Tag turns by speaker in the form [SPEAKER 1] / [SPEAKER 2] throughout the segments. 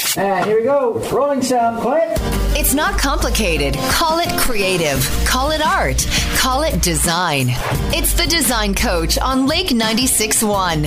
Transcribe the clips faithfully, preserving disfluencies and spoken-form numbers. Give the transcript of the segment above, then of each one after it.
[SPEAKER 1] And here we go. Rolling sound. Quiet.
[SPEAKER 2] It's not complicated. Call it creative. Call it art. Call it design. It's the Design Coach on Lake ninety-six point one.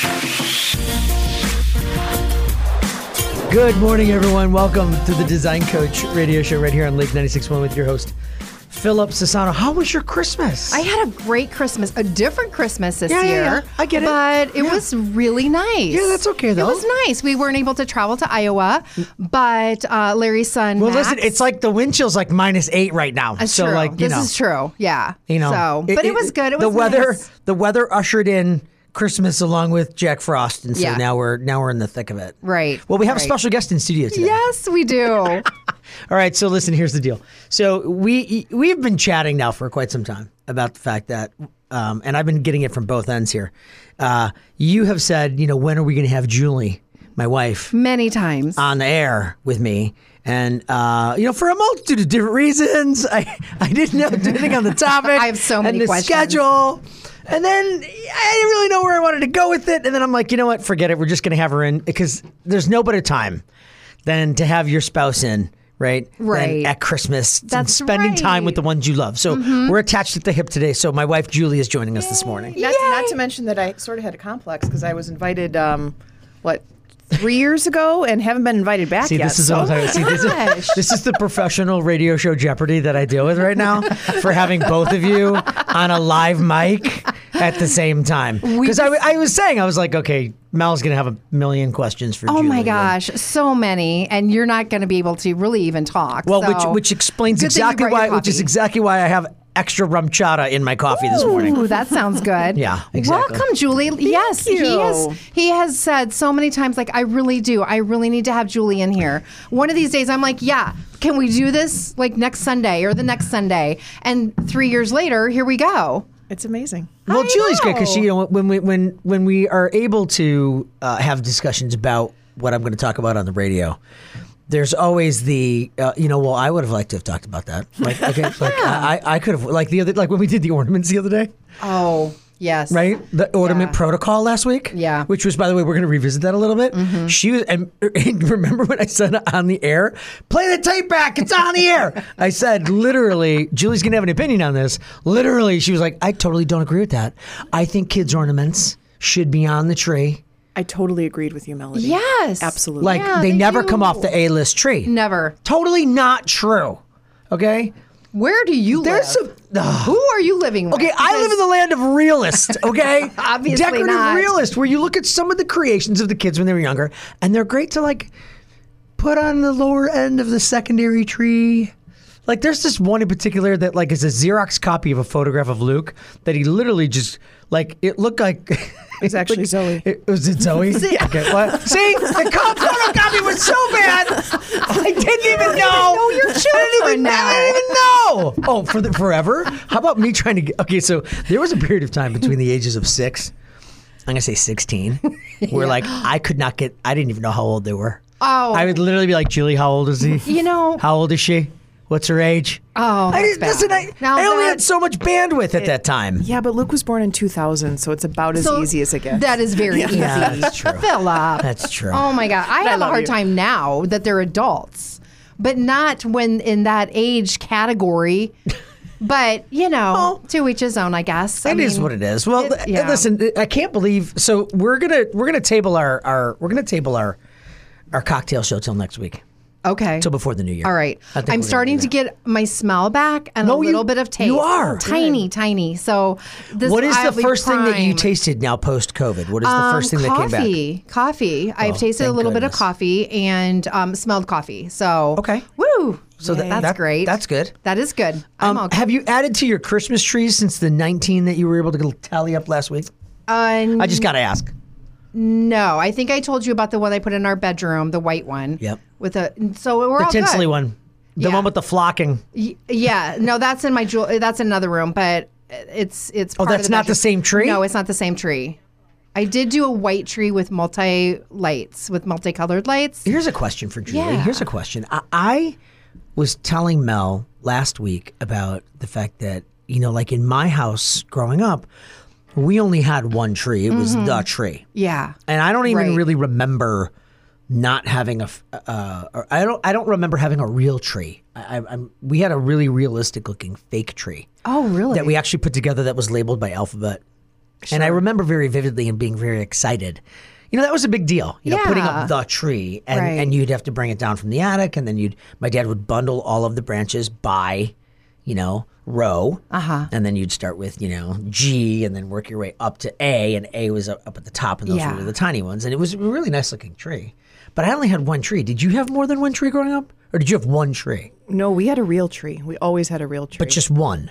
[SPEAKER 3] Good morning, everyone. Welcome to the Design Coach radio show right here on Lake ninety-six point one with your host, Philip Sassano. How was your Christmas?
[SPEAKER 4] I had a great Christmas, a different Christmas this
[SPEAKER 3] yeah,
[SPEAKER 4] year.
[SPEAKER 3] Yeah, yeah. I get it.
[SPEAKER 4] But it
[SPEAKER 3] yeah.
[SPEAKER 4] was really nice.
[SPEAKER 3] Yeah, that's okay, though.
[SPEAKER 4] It was nice. We weren't able to travel to Iowa, but uh, Larry's son,
[SPEAKER 3] Well,
[SPEAKER 4] Max,
[SPEAKER 3] listen, it's like the wind chill's like minus eight right now.
[SPEAKER 4] That's
[SPEAKER 3] so,
[SPEAKER 4] true.
[SPEAKER 3] like, you
[SPEAKER 4] this
[SPEAKER 3] know.
[SPEAKER 4] is true. Yeah.
[SPEAKER 3] You know.
[SPEAKER 4] So, but it, it was good. It was
[SPEAKER 3] the weather.
[SPEAKER 4] nice.
[SPEAKER 3] The weather ushered in Christmas along with Jack Frost, and so
[SPEAKER 4] Yeah.
[SPEAKER 3] now we're now we're in the thick of it.
[SPEAKER 4] Right.
[SPEAKER 3] Well, we have
[SPEAKER 4] right.
[SPEAKER 3] a special guest in studio today.
[SPEAKER 4] Yes, we do.
[SPEAKER 3] All right, so listen, here's the deal. So we we've been chatting now for quite some time about the fact that, um, and I've been getting it from both ends here. Uh, you have said, you know, when are we going to have Julie, my wife,
[SPEAKER 4] Many times.
[SPEAKER 3] on the air with me? And, uh, you know, for a multitude of different reasons, I, I didn't know anything on the topic.
[SPEAKER 4] I have so many
[SPEAKER 3] and the
[SPEAKER 4] questions.
[SPEAKER 3] schedule. And then I didn't really know where I wanted to go with it. And then I'm like, you know what? Forget it. We're just going to have her in because there's no better time than to have your spouse in, right?
[SPEAKER 4] Right.
[SPEAKER 3] Than at Christmas. and
[SPEAKER 4] That's
[SPEAKER 3] spending time
[SPEAKER 4] right.
[SPEAKER 3] with the ones you love. So
[SPEAKER 4] Mm-hmm.
[SPEAKER 3] we're attached at the hip today. So my wife, Julie, is joining us this morning.
[SPEAKER 5] Not, not to mention that I sort of had a complex because I was invited, um, what, three years ago and haven't been invited back
[SPEAKER 3] See,
[SPEAKER 5] yet.
[SPEAKER 3] this is
[SPEAKER 5] so.
[SPEAKER 3] what I'm talking about. See, this is, this is the professional radio show Jeopardy that I deal with right now for having both of you on a live mic at the same time. Because I, I was saying, I was like, okay, Mel's going to have a million questions for
[SPEAKER 4] Oh
[SPEAKER 3] Julie.
[SPEAKER 4] my gosh, so many, and you're not going to be able to really even talk.
[SPEAKER 3] Well,
[SPEAKER 4] so.
[SPEAKER 3] which which explains
[SPEAKER 4] Good thing you
[SPEAKER 3] exactly
[SPEAKER 4] brought your
[SPEAKER 3] why, which is
[SPEAKER 4] coffee.
[SPEAKER 3] exactly why I have extra rum chata in my coffee this morning.
[SPEAKER 4] Ooh, that sounds good.
[SPEAKER 3] Yeah, exactly.
[SPEAKER 4] Welcome, Julie. yes, he
[SPEAKER 5] you.
[SPEAKER 4] has. He has said so many times, like, I really do. I really need to have Julie in here. One of these days, I'm like, yeah, can we do this like next Sunday or the next Sunday? And three years later, here we go.
[SPEAKER 5] It's amazing.
[SPEAKER 3] Well,
[SPEAKER 4] I
[SPEAKER 3] Julie's good because
[SPEAKER 4] know.
[SPEAKER 3] you know when we when when we are able to uh, have discussions about what I'm going to talk about on the radio. There's always the, uh, you know, well, I would have liked to have talked about that. Like, okay, like I, I could have, like the other, like when we did the ornaments the other day,
[SPEAKER 4] Oh, yes.
[SPEAKER 3] right? The ornament
[SPEAKER 4] Yeah.
[SPEAKER 3] protocol last week,
[SPEAKER 4] Yeah.
[SPEAKER 3] Which was, by the way, we're going to revisit that a little bit.
[SPEAKER 4] Mm-hmm.
[SPEAKER 3] She was, and, and remember when I said on the air, play the tape back, it's on the air. I said, literally, Julie's going to have an opinion on this. Literally, she was like, I totally don't agree with that. I think kids' ornaments should be on the tree.
[SPEAKER 5] I totally agreed with you, Melody.
[SPEAKER 4] Yes.
[SPEAKER 5] Absolutely.
[SPEAKER 3] Like
[SPEAKER 4] Yeah,
[SPEAKER 3] they,
[SPEAKER 4] they
[SPEAKER 3] never
[SPEAKER 4] do.
[SPEAKER 3] come off the A-list tree.
[SPEAKER 4] Never.
[SPEAKER 3] Totally not true. Okay?
[SPEAKER 4] Where do you
[SPEAKER 3] There's
[SPEAKER 4] live?
[SPEAKER 3] some ugh.
[SPEAKER 4] Who are you living with?
[SPEAKER 3] Okay, I live in the land of realist, okay?
[SPEAKER 4] Obviously
[SPEAKER 3] Decorative
[SPEAKER 4] not.
[SPEAKER 3] realist, where you look at some of the creations of the kids when they were younger, and they're great to like put on the lower end of the secondary tree. Like there's this one in particular that like is a Xerox copy of a photograph of Luke that he literally just like it looked like
[SPEAKER 5] It's actually
[SPEAKER 3] like,
[SPEAKER 5] Zoe.
[SPEAKER 3] It, was it Zoe? Okay, what? See, the co- photocopy was so bad. I didn't even know.
[SPEAKER 4] know your
[SPEAKER 3] I didn't
[SPEAKER 4] children
[SPEAKER 3] even,
[SPEAKER 4] now.
[SPEAKER 3] I didn't even know. Oh, for the forever? How about me trying to get? Okay, so there was a period of time between the ages of six, I'm gonna say sixteen, where like I could not get. I didn't even know how old they were.
[SPEAKER 4] Oh.
[SPEAKER 3] I would literally be like, Julie, how old is he?
[SPEAKER 4] You know.
[SPEAKER 3] How old is she? What's her age?
[SPEAKER 4] Oh,
[SPEAKER 3] I
[SPEAKER 4] that's
[SPEAKER 3] didn't, listen, I,
[SPEAKER 4] bad. Now
[SPEAKER 3] I only
[SPEAKER 4] that-
[SPEAKER 3] had so much bandwidth at that time.
[SPEAKER 5] Yeah, but Luke was born in two thousand, so it's about as
[SPEAKER 4] So
[SPEAKER 5] easy as it gets.
[SPEAKER 4] That is very easy.
[SPEAKER 3] Yeah, that's true.
[SPEAKER 4] Philip.
[SPEAKER 3] That's true.
[SPEAKER 4] Oh my God. I
[SPEAKER 5] I
[SPEAKER 4] have a
[SPEAKER 5] love
[SPEAKER 4] hard
[SPEAKER 5] you.
[SPEAKER 4] time now that they're adults, but not when in that age category. But, you know,
[SPEAKER 3] Well,
[SPEAKER 4] to each his own, I guess. I
[SPEAKER 3] It is
[SPEAKER 4] mean,
[SPEAKER 3] what it is. Well,
[SPEAKER 4] it-
[SPEAKER 3] th-
[SPEAKER 4] yeah.
[SPEAKER 3] listen, I can't believe. So we're gonna we're gonna table our, our we're gonna table our our cocktail show till next week,
[SPEAKER 4] Okay.
[SPEAKER 3] till before the new year.
[SPEAKER 4] All right.
[SPEAKER 3] I think we're
[SPEAKER 4] I'm
[SPEAKER 3] gonna
[SPEAKER 4] starting
[SPEAKER 3] do
[SPEAKER 4] to
[SPEAKER 3] that.
[SPEAKER 4] get my smell back and
[SPEAKER 3] No,
[SPEAKER 4] a
[SPEAKER 3] you-
[SPEAKER 4] little bit of taste.
[SPEAKER 3] you are.
[SPEAKER 4] Tiny, tiny. So this
[SPEAKER 3] What is
[SPEAKER 4] I'll
[SPEAKER 3] the
[SPEAKER 4] be
[SPEAKER 3] first thing that you
[SPEAKER 4] primed.
[SPEAKER 3] tasted now post COVID? What is the
[SPEAKER 4] Um,
[SPEAKER 3] first thing that came back?
[SPEAKER 4] coffee, coffee. I've
[SPEAKER 3] Oh,
[SPEAKER 4] tasted a
[SPEAKER 3] thank
[SPEAKER 4] little bit of
[SPEAKER 3] goodness.
[SPEAKER 4] coffee and um, smelled coffee. So
[SPEAKER 3] Okay.
[SPEAKER 4] woo.
[SPEAKER 3] So that-
[SPEAKER 4] that's
[SPEAKER 3] that-
[SPEAKER 4] great.
[SPEAKER 3] that's good.
[SPEAKER 4] That is good. I'm
[SPEAKER 3] Um,
[SPEAKER 4] all
[SPEAKER 3] have you added to your Christmas trees since the nineteen that you were able to tally up last week?
[SPEAKER 4] Uh,
[SPEAKER 3] I just got to ask.
[SPEAKER 4] no, I think I told you about the one I put in our bedroom, the white one.
[SPEAKER 3] Yep.
[SPEAKER 4] With a so we're
[SPEAKER 3] The
[SPEAKER 4] all
[SPEAKER 3] tinsely
[SPEAKER 4] good.
[SPEAKER 3] one. The
[SPEAKER 4] Yeah.
[SPEAKER 3] one with the flocking.
[SPEAKER 4] Y- Yeah, no, that's in my jewel. That's in another room, but it's it's.
[SPEAKER 3] Oh,
[SPEAKER 4] part of
[SPEAKER 3] that's not the
[SPEAKER 4] bedroom.
[SPEAKER 3] same tree?
[SPEAKER 4] No, it's not the same tree. I did do a white tree with multi lights, with multicolored lights.
[SPEAKER 3] Here's a question for Julie.
[SPEAKER 4] Yeah.
[SPEAKER 3] Here's a question. I, I was telling Mel last week about the fact that, you know, like in my house growing up, we only had one tree. It was the tree.
[SPEAKER 4] Yeah.
[SPEAKER 3] And I don't even
[SPEAKER 4] Right.
[SPEAKER 3] really remember not having a, f- uh, or I don't, I don't remember having a real tree. I, I, I'm, we had a really realistic looking fake tree
[SPEAKER 4] Oh, really?
[SPEAKER 3] that we actually put together that was labeled by alphabet. And I remember very vividly and being very excited. You know, that was a big deal, you know, putting
[SPEAKER 4] Yeah.
[SPEAKER 3] up the tree and,
[SPEAKER 4] Right.
[SPEAKER 3] and you'd have to bring it down from the attic. And then you'd, my dad would bundle all of the branches by, you know, row. Uh-huh. And then you'd start with, you know, G and then work your way up to A. And A was up, up at the top and those
[SPEAKER 4] Yeah.
[SPEAKER 3] were the tiny ones. And it was a really nice looking tree. But I only had one tree. Did you have more than one tree growing up? Or did you have one tree?
[SPEAKER 5] No, we had a real tree. We always had a real tree.
[SPEAKER 3] But just one?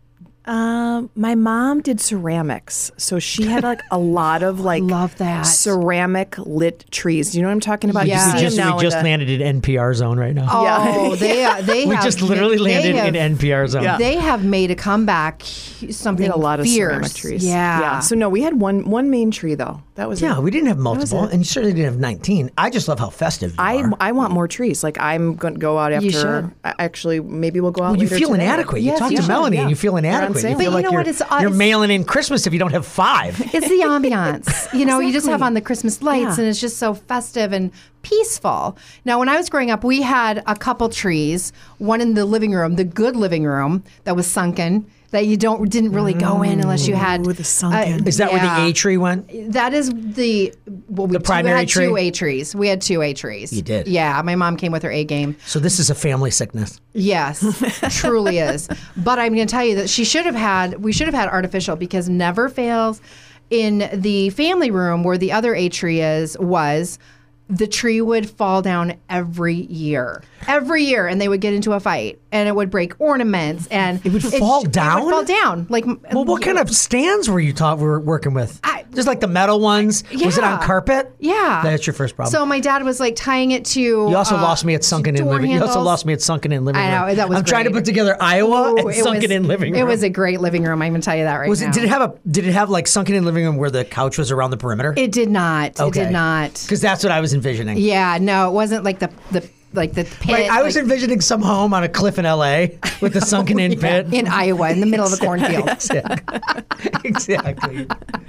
[SPEAKER 5] Um, my mom did ceramics, so she had like a lot of like
[SPEAKER 4] Love that.
[SPEAKER 5] ceramic lit trees. Do you know what I'm talking about?
[SPEAKER 4] Yeah.
[SPEAKER 5] You
[SPEAKER 3] We
[SPEAKER 5] see
[SPEAKER 3] just,
[SPEAKER 5] them now
[SPEAKER 3] we just
[SPEAKER 5] in the-
[SPEAKER 3] landed in N P R zone right now.
[SPEAKER 4] Oh, they uh, they
[SPEAKER 3] we
[SPEAKER 4] have,
[SPEAKER 3] just literally
[SPEAKER 4] they
[SPEAKER 3] landed
[SPEAKER 4] have,
[SPEAKER 3] in N P R zone.
[SPEAKER 5] Yeah.
[SPEAKER 4] They have made a comeback. Something
[SPEAKER 5] We had a lot of
[SPEAKER 4] fierce.
[SPEAKER 5] ceramic trees.
[SPEAKER 4] Yeah.
[SPEAKER 5] yeah. So no, we had one one main tree though. That was
[SPEAKER 3] Yeah,
[SPEAKER 5] it.
[SPEAKER 3] we didn't have multiple,
[SPEAKER 5] it.
[SPEAKER 3] and you certainly didn't have nineteen. I just love how festive you
[SPEAKER 5] I
[SPEAKER 3] are.
[SPEAKER 5] I want more trees. Like I'm going to go out after.
[SPEAKER 4] You should.
[SPEAKER 5] I- Actually, maybe we'll go out.
[SPEAKER 3] Well, you
[SPEAKER 5] later
[SPEAKER 3] feel
[SPEAKER 5] today.
[SPEAKER 3] inadequate. You
[SPEAKER 4] Yes,
[SPEAKER 3] talk
[SPEAKER 4] you
[SPEAKER 3] to
[SPEAKER 4] should,
[SPEAKER 3] Melanie,
[SPEAKER 5] yeah.
[SPEAKER 3] and you feel
[SPEAKER 5] They're on
[SPEAKER 3] inadequate. You
[SPEAKER 5] sale.
[SPEAKER 3] feel
[SPEAKER 4] But you
[SPEAKER 3] like
[SPEAKER 4] know
[SPEAKER 3] you're,
[SPEAKER 4] what? It's, uh,
[SPEAKER 3] you're
[SPEAKER 4] it's-
[SPEAKER 3] mailing in Christmas if you don't have five.
[SPEAKER 4] It's the ambiance. You know, you just have
[SPEAKER 5] Exactly.
[SPEAKER 4] on the Christmas lights
[SPEAKER 5] Yeah.
[SPEAKER 4] and it's just so festive and peaceful. Now, when I was growing up, we had a couple trees, one in the living room, the good living room that was sunken. That you don't didn't really go in unless you had
[SPEAKER 5] Ooh, the sunken.
[SPEAKER 3] Is that where
[SPEAKER 4] yeah.
[SPEAKER 3] the A tree went?
[SPEAKER 4] That is the well, we
[SPEAKER 3] The primary
[SPEAKER 4] we had
[SPEAKER 3] tree?
[SPEAKER 4] two A trees. We had two A trees.
[SPEAKER 3] You did?
[SPEAKER 4] Yeah, my mom came with her A game.
[SPEAKER 3] So this is a family sickness.
[SPEAKER 4] Yes, truly is. But I'm going to tell you that she should have had. We should have had artificial because never fails. In the family room where the other A tree is was. The tree would fall down every year, every year, and they would get into a fight, and it would break ornaments, and
[SPEAKER 3] It would fall down?
[SPEAKER 4] It would fall down, like.
[SPEAKER 3] Well, what kind of stands were you taught were working with?
[SPEAKER 4] I-
[SPEAKER 3] Just like the metal ones? Was it on
[SPEAKER 4] Yeah.
[SPEAKER 3] carpet?
[SPEAKER 4] Yeah,
[SPEAKER 3] That's your first problem.
[SPEAKER 4] So my dad was like tying it to.
[SPEAKER 3] You also
[SPEAKER 4] uh,
[SPEAKER 3] lost me at sunken in
[SPEAKER 4] door
[SPEAKER 3] living. You also
[SPEAKER 4] handles.
[SPEAKER 3] lost me at sunken in living
[SPEAKER 4] I
[SPEAKER 3] room.
[SPEAKER 4] know, that was
[SPEAKER 3] I'm trying to
[SPEAKER 4] great.
[SPEAKER 3] put together Iowa
[SPEAKER 4] Ooh,
[SPEAKER 3] and
[SPEAKER 4] it
[SPEAKER 3] sunken
[SPEAKER 4] was-
[SPEAKER 3] in living room.
[SPEAKER 4] It was a great living room. I'm going to tell you that right
[SPEAKER 3] Was
[SPEAKER 4] now.
[SPEAKER 3] it? Did it have a? Did it have like sunken in living room where the couch was around the perimeter?
[SPEAKER 4] It did not. It did not.
[SPEAKER 3] Because that's what I was envisioning.
[SPEAKER 4] Yeah, no, it wasn't like the the like the pit.
[SPEAKER 3] Right, I was
[SPEAKER 4] like,
[SPEAKER 3] envisioning some home on a cliff in L A with a sunken in pit.
[SPEAKER 4] in Iowa, in the middle of the cornfield.
[SPEAKER 3] Exactly. exactly.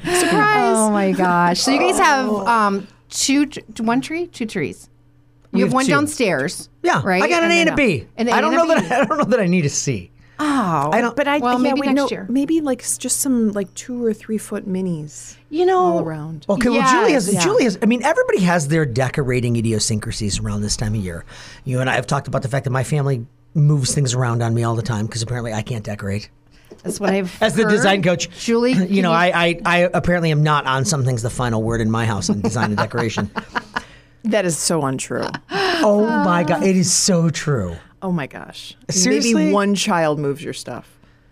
[SPEAKER 4] Oh my gosh! So you guys have um two, t- one tree, two trees. You
[SPEAKER 3] We
[SPEAKER 4] have
[SPEAKER 3] have
[SPEAKER 4] one
[SPEAKER 3] two.
[SPEAKER 4] downstairs.
[SPEAKER 3] Yeah,
[SPEAKER 4] right.
[SPEAKER 3] I got an A and a B.
[SPEAKER 4] An A
[SPEAKER 3] I don't
[SPEAKER 4] and a
[SPEAKER 3] know
[SPEAKER 4] B.
[SPEAKER 3] that I, I don't know that I need a C.
[SPEAKER 4] Oh,
[SPEAKER 3] I don't.
[SPEAKER 5] But I
[SPEAKER 4] Well,
[SPEAKER 5] yeah,
[SPEAKER 4] maybe
[SPEAKER 5] we
[SPEAKER 4] next
[SPEAKER 5] know,
[SPEAKER 4] year.
[SPEAKER 5] Maybe like s- just some like two or three foot minis
[SPEAKER 4] you know,
[SPEAKER 5] all around.
[SPEAKER 3] Okay, well,
[SPEAKER 4] Yes,
[SPEAKER 3] Julie has.
[SPEAKER 4] yeah.
[SPEAKER 3] Julie has. I mean, everybody has their decorating idiosyncrasies around this time of year. You and I have talked about the fact that my family moves things around on me all the time because apparently I can't decorate.
[SPEAKER 4] that's what I've
[SPEAKER 3] As the
[SPEAKER 4] heard.
[SPEAKER 3] design coach,
[SPEAKER 4] Julie.
[SPEAKER 3] you
[SPEAKER 4] can
[SPEAKER 3] know, I, I, I apparently am not on some things the final word in my house on design and decoration.
[SPEAKER 5] That is so untrue.
[SPEAKER 3] Oh my God, it is so true.
[SPEAKER 5] Oh my gosh.
[SPEAKER 3] Seriously?
[SPEAKER 5] Maybe one child moves your stuff.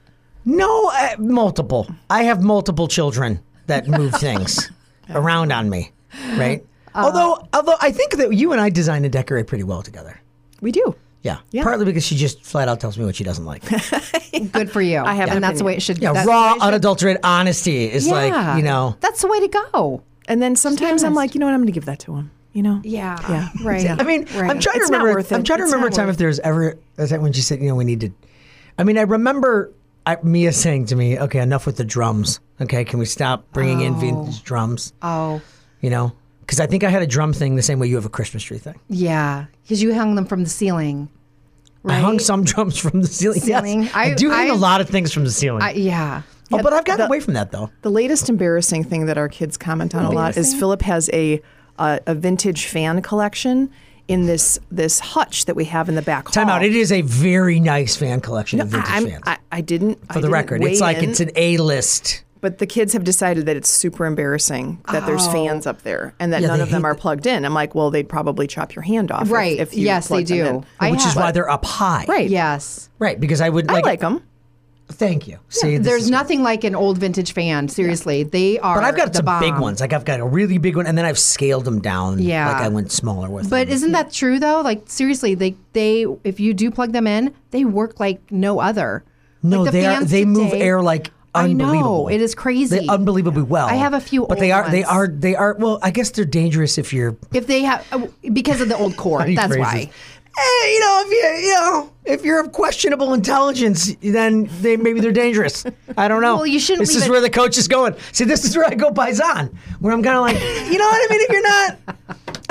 [SPEAKER 3] No, uh, multiple. I have multiple children that move things around on me, right? although, although I think that you and I design and decorate pretty well together.
[SPEAKER 5] We do.
[SPEAKER 3] Yeah,
[SPEAKER 5] Yeah.
[SPEAKER 3] partly because she just flat out tells me what she doesn't like.
[SPEAKER 4] Good for you.
[SPEAKER 5] I have an
[SPEAKER 4] and that's the
[SPEAKER 5] opinion.
[SPEAKER 4] way it should.
[SPEAKER 3] Yeah,
[SPEAKER 4] that's the
[SPEAKER 3] raw,
[SPEAKER 4] way it should-
[SPEAKER 3] unadulterated honesty is
[SPEAKER 4] Yeah.
[SPEAKER 3] like, you know.
[SPEAKER 4] That's the way to go.
[SPEAKER 5] And then sometimes I'm
[SPEAKER 4] honest.
[SPEAKER 5] like, you know what? I'm going to give that to him. You know?
[SPEAKER 4] Yeah.
[SPEAKER 5] Yeah.
[SPEAKER 4] Right.
[SPEAKER 5] Yeah.
[SPEAKER 3] I mean,
[SPEAKER 4] Right.
[SPEAKER 3] I'm trying
[SPEAKER 5] It's
[SPEAKER 3] to
[SPEAKER 5] not
[SPEAKER 3] remember.
[SPEAKER 5] worth it.
[SPEAKER 3] I'm trying to
[SPEAKER 5] It's
[SPEAKER 3] remember a
[SPEAKER 5] not
[SPEAKER 3] time
[SPEAKER 5] worth
[SPEAKER 3] if there's ever a time when she said, you know, we need to. I mean, I remember I, Mia saying to me, "Okay, enough with the drums. Okay, can we stop bringing in vintage drums?
[SPEAKER 4] Oh,
[SPEAKER 3] You know, because I think I had a drum thing the same way you have a Christmas tree thing.
[SPEAKER 4] yeah. Because you hung them from the ceiling.
[SPEAKER 3] I hung
[SPEAKER 4] right?
[SPEAKER 3] some drums from the ceiling.
[SPEAKER 4] Ceiling.
[SPEAKER 3] Yes, I,
[SPEAKER 4] I-
[SPEAKER 3] do hang
[SPEAKER 4] I-
[SPEAKER 3] a lot of things from the ceiling.
[SPEAKER 4] I, yeah.
[SPEAKER 3] oh, but I've gotten
[SPEAKER 5] the-
[SPEAKER 3] away from that though.
[SPEAKER 5] The latest embarrassing thing that our kids comment on a lot is
[SPEAKER 4] Embarrassing?
[SPEAKER 5] Philip has a a, a vintage fan collection in this this hutch that we have in the back hall.
[SPEAKER 3] Time out. It is a very nice fan collection of vintage
[SPEAKER 5] I, I'm-
[SPEAKER 3] fans.
[SPEAKER 5] I, I didn't.
[SPEAKER 3] For the record, it's like it's an A list.
[SPEAKER 5] But the kids have decided that it's super embarrassing that there's
[SPEAKER 4] Oh.
[SPEAKER 5] fans up there and that
[SPEAKER 3] Yeah,
[SPEAKER 5] none
[SPEAKER 3] they
[SPEAKER 5] of them
[SPEAKER 3] hate
[SPEAKER 5] are
[SPEAKER 3] it.
[SPEAKER 5] plugged in. I'm like, well, they'd probably chop your hand off. if-
[SPEAKER 4] Right.
[SPEAKER 5] If, you
[SPEAKER 4] yes, they
[SPEAKER 5] plugged them
[SPEAKER 4] do.
[SPEAKER 5] in.
[SPEAKER 4] I
[SPEAKER 3] which is
[SPEAKER 4] have.
[SPEAKER 3] why they're up high.
[SPEAKER 5] Right.
[SPEAKER 4] Yes.
[SPEAKER 3] Right, because I would
[SPEAKER 5] I
[SPEAKER 3] like.
[SPEAKER 5] like them.
[SPEAKER 3] Thank you. See, this
[SPEAKER 4] There's
[SPEAKER 3] is-
[SPEAKER 4] nothing like an old vintage fan. Seriously, they are.
[SPEAKER 3] But I've got
[SPEAKER 4] the
[SPEAKER 3] some big
[SPEAKER 4] bomb.
[SPEAKER 3] ones. Like I've got a really big one, and then I've scaled them down.
[SPEAKER 4] Yeah.
[SPEAKER 3] like I went smaller with
[SPEAKER 4] But
[SPEAKER 3] them.
[SPEAKER 4] isn't that true though? Like seriously, they they if you do plug them in, they work like no other.
[SPEAKER 3] No,
[SPEAKER 4] Like, the
[SPEAKER 3] they are.
[SPEAKER 4] fans
[SPEAKER 3] They move
[SPEAKER 4] today-
[SPEAKER 3] air like
[SPEAKER 4] I know,
[SPEAKER 3] unbelievable.
[SPEAKER 4] it is crazy.
[SPEAKER 3] They unbelievably well.
[SPEAKER 4] I have a few
[SPEAKER 3] but they
[SPEAKER 4] old
[SPEAKER 3] are. They
[SPEAKER 4] ones.
[SPEAKER 3] are. They are. Well, I guess they're dangerous if you're.
[SPEAKER 4] If they have uh, because of the old cord.
[SPEAKER 3] Funny
[SPEAKER 4] That's
[SPEAKER 3] phrases.
[SPEAKER 4] why.
[SPEAKER 3] Eh, you know, if you you know, if you're of questionable intelligence, then they maybe they're dangerous. I don't know.
[SPEAKER 4] Well, you shouldn't
[SPEAKER 3] This
[SPEAKER 4] leave
[SPEAKER 3] is
[SPEAKER 4] it-
[SPEAKER 3] where the coach is going. See, this is where I go paisan, where I'm kind of like, you know what I mean? If you're not,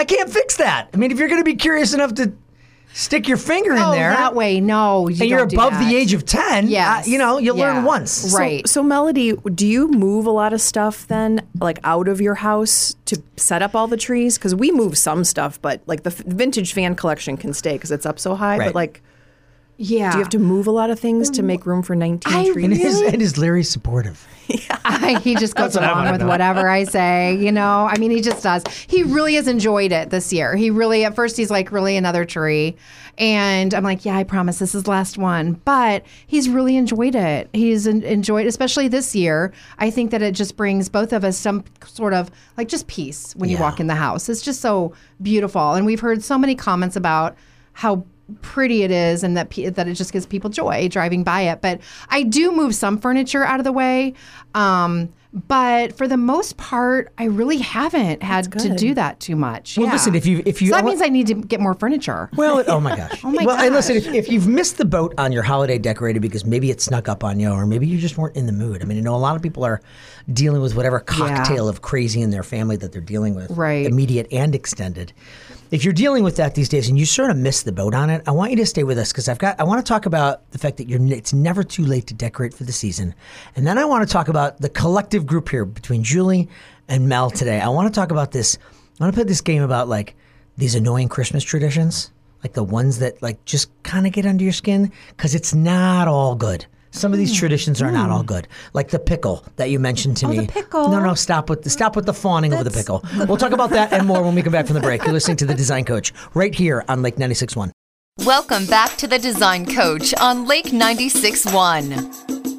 [SPEAKER 3] I can't fix that. I mean, if you're going to be curious enough to stick your finger in
[SPEAKER 4] Oh,
[SPEAKER 3] there,
[SPEAKER 4] that way, no. You
[SPEAKER 3] and you're
[SPEAKER 4] don't do
[SPEAKER 3] above
[SPEAKER 4] that.
[SPEAKER 3] the age of ten,
[SPEAKER 4] Yes.
[SPEAKER 3] uh, you know, you'll
[SPEAKER 4] Yeah.
[SPEAKER 3] learn once.
[SPEAKER 4] Right.
[SPEAKER 5] So, Melody, do you move a lot of stuff then, like out of your house to set up all the trees? Because we move some stuff, but like the f- vintage fan collection can stay because it's up so high.
[SPEAKER 3] Right.
[SPEAKER 5] But like,
[SPEAKER 4] Yeah.
[SPEAKER 5] do you have to move a lot of things to make room for nineteen
[SPEAKER 4] I
[SPEAKER 5] trees?
[SPEAKER 3] And is, and is Larry supportive?
[SPEAKER 4] I, he just goes
[SPEAKER 3] what I
[SPEAKER 4] along
[SPEAKER 3] wanna
[SPEAKER 4] with
[SPEAKER 3] know.
[SPEAKER 4] whatever I say, you know. I mean, he just does. He really has enjoyed it this year. He really, at first, he's like, really another tree, and I'm like, yeah, I promise this is the last one. But he's really enjoyed it. He's en- enjoyed, especially this year. I think that it just brings both of us some sort of like just peace when you
[SPEAKER 3] Yeah.
[SPEAKER 4] walk in the house. It's just so beautiful, and we've heard so many comments about how pretty it is and that pe- that it just gives people joy driving by it. But I do move some furniture out of the way. Um, but for the most part, I really haven't had to
[SPEAKER 5] good.
[SPEAKER 4] do that too much.
[SPEAKER 3] Well,
[SPEAKER 4] Yeah.
[SPEAKER 3] listen, if you if you
[SPEAKER 4] So that
[SPEAKER 3] I wa-
[SPEAKER 4] mean I need to get more furniture.
[SPEAKER 3] Well, it- oh my gosh.
[SPEAKER 4] Oh my
[SPEAKER 3] well, and listen,
[SPEAKER 4] gosh.
[SPEAKER 3] if, if you've missed the boat on your holiday decorating because maybe it snuck up on you or maybe you just weren't in the mood. I mean, I know a lot of people are dealing with whatever cocktail of crazy in their family that they're dealing with,
[SPEAKER 4] Right.
[SPEAKER 3] immediate and extended. If you're dealing with that these days and you sort of missed the boat on it, I want you to stay with us because I've got I want to talk about the fact that you're it's never too late to decorate for the season. And then I want to talk about the collective group here between Julie and Mel today. I want to talk about this. I want to play this game about like these annoying Christmas traditions, like the ones that like just kind of get under your skin because it's not all good. Some of these traditions are not all good, like the pickle that you mentioned to
[SPEAKER 4] Oh,
[SPEAKER 3] me.
[SPEAKER 4] the pickle.
[SPEAKER 3] No, no, stop with the stop with the fawning over the pickle. We'll talk about that and more when we come back from the break. You're listening to the Design Coach right here on Lake ninety-six point one.
[SPEAKER 2] Welcome back to the Design Coach on Lake ninety-six point one.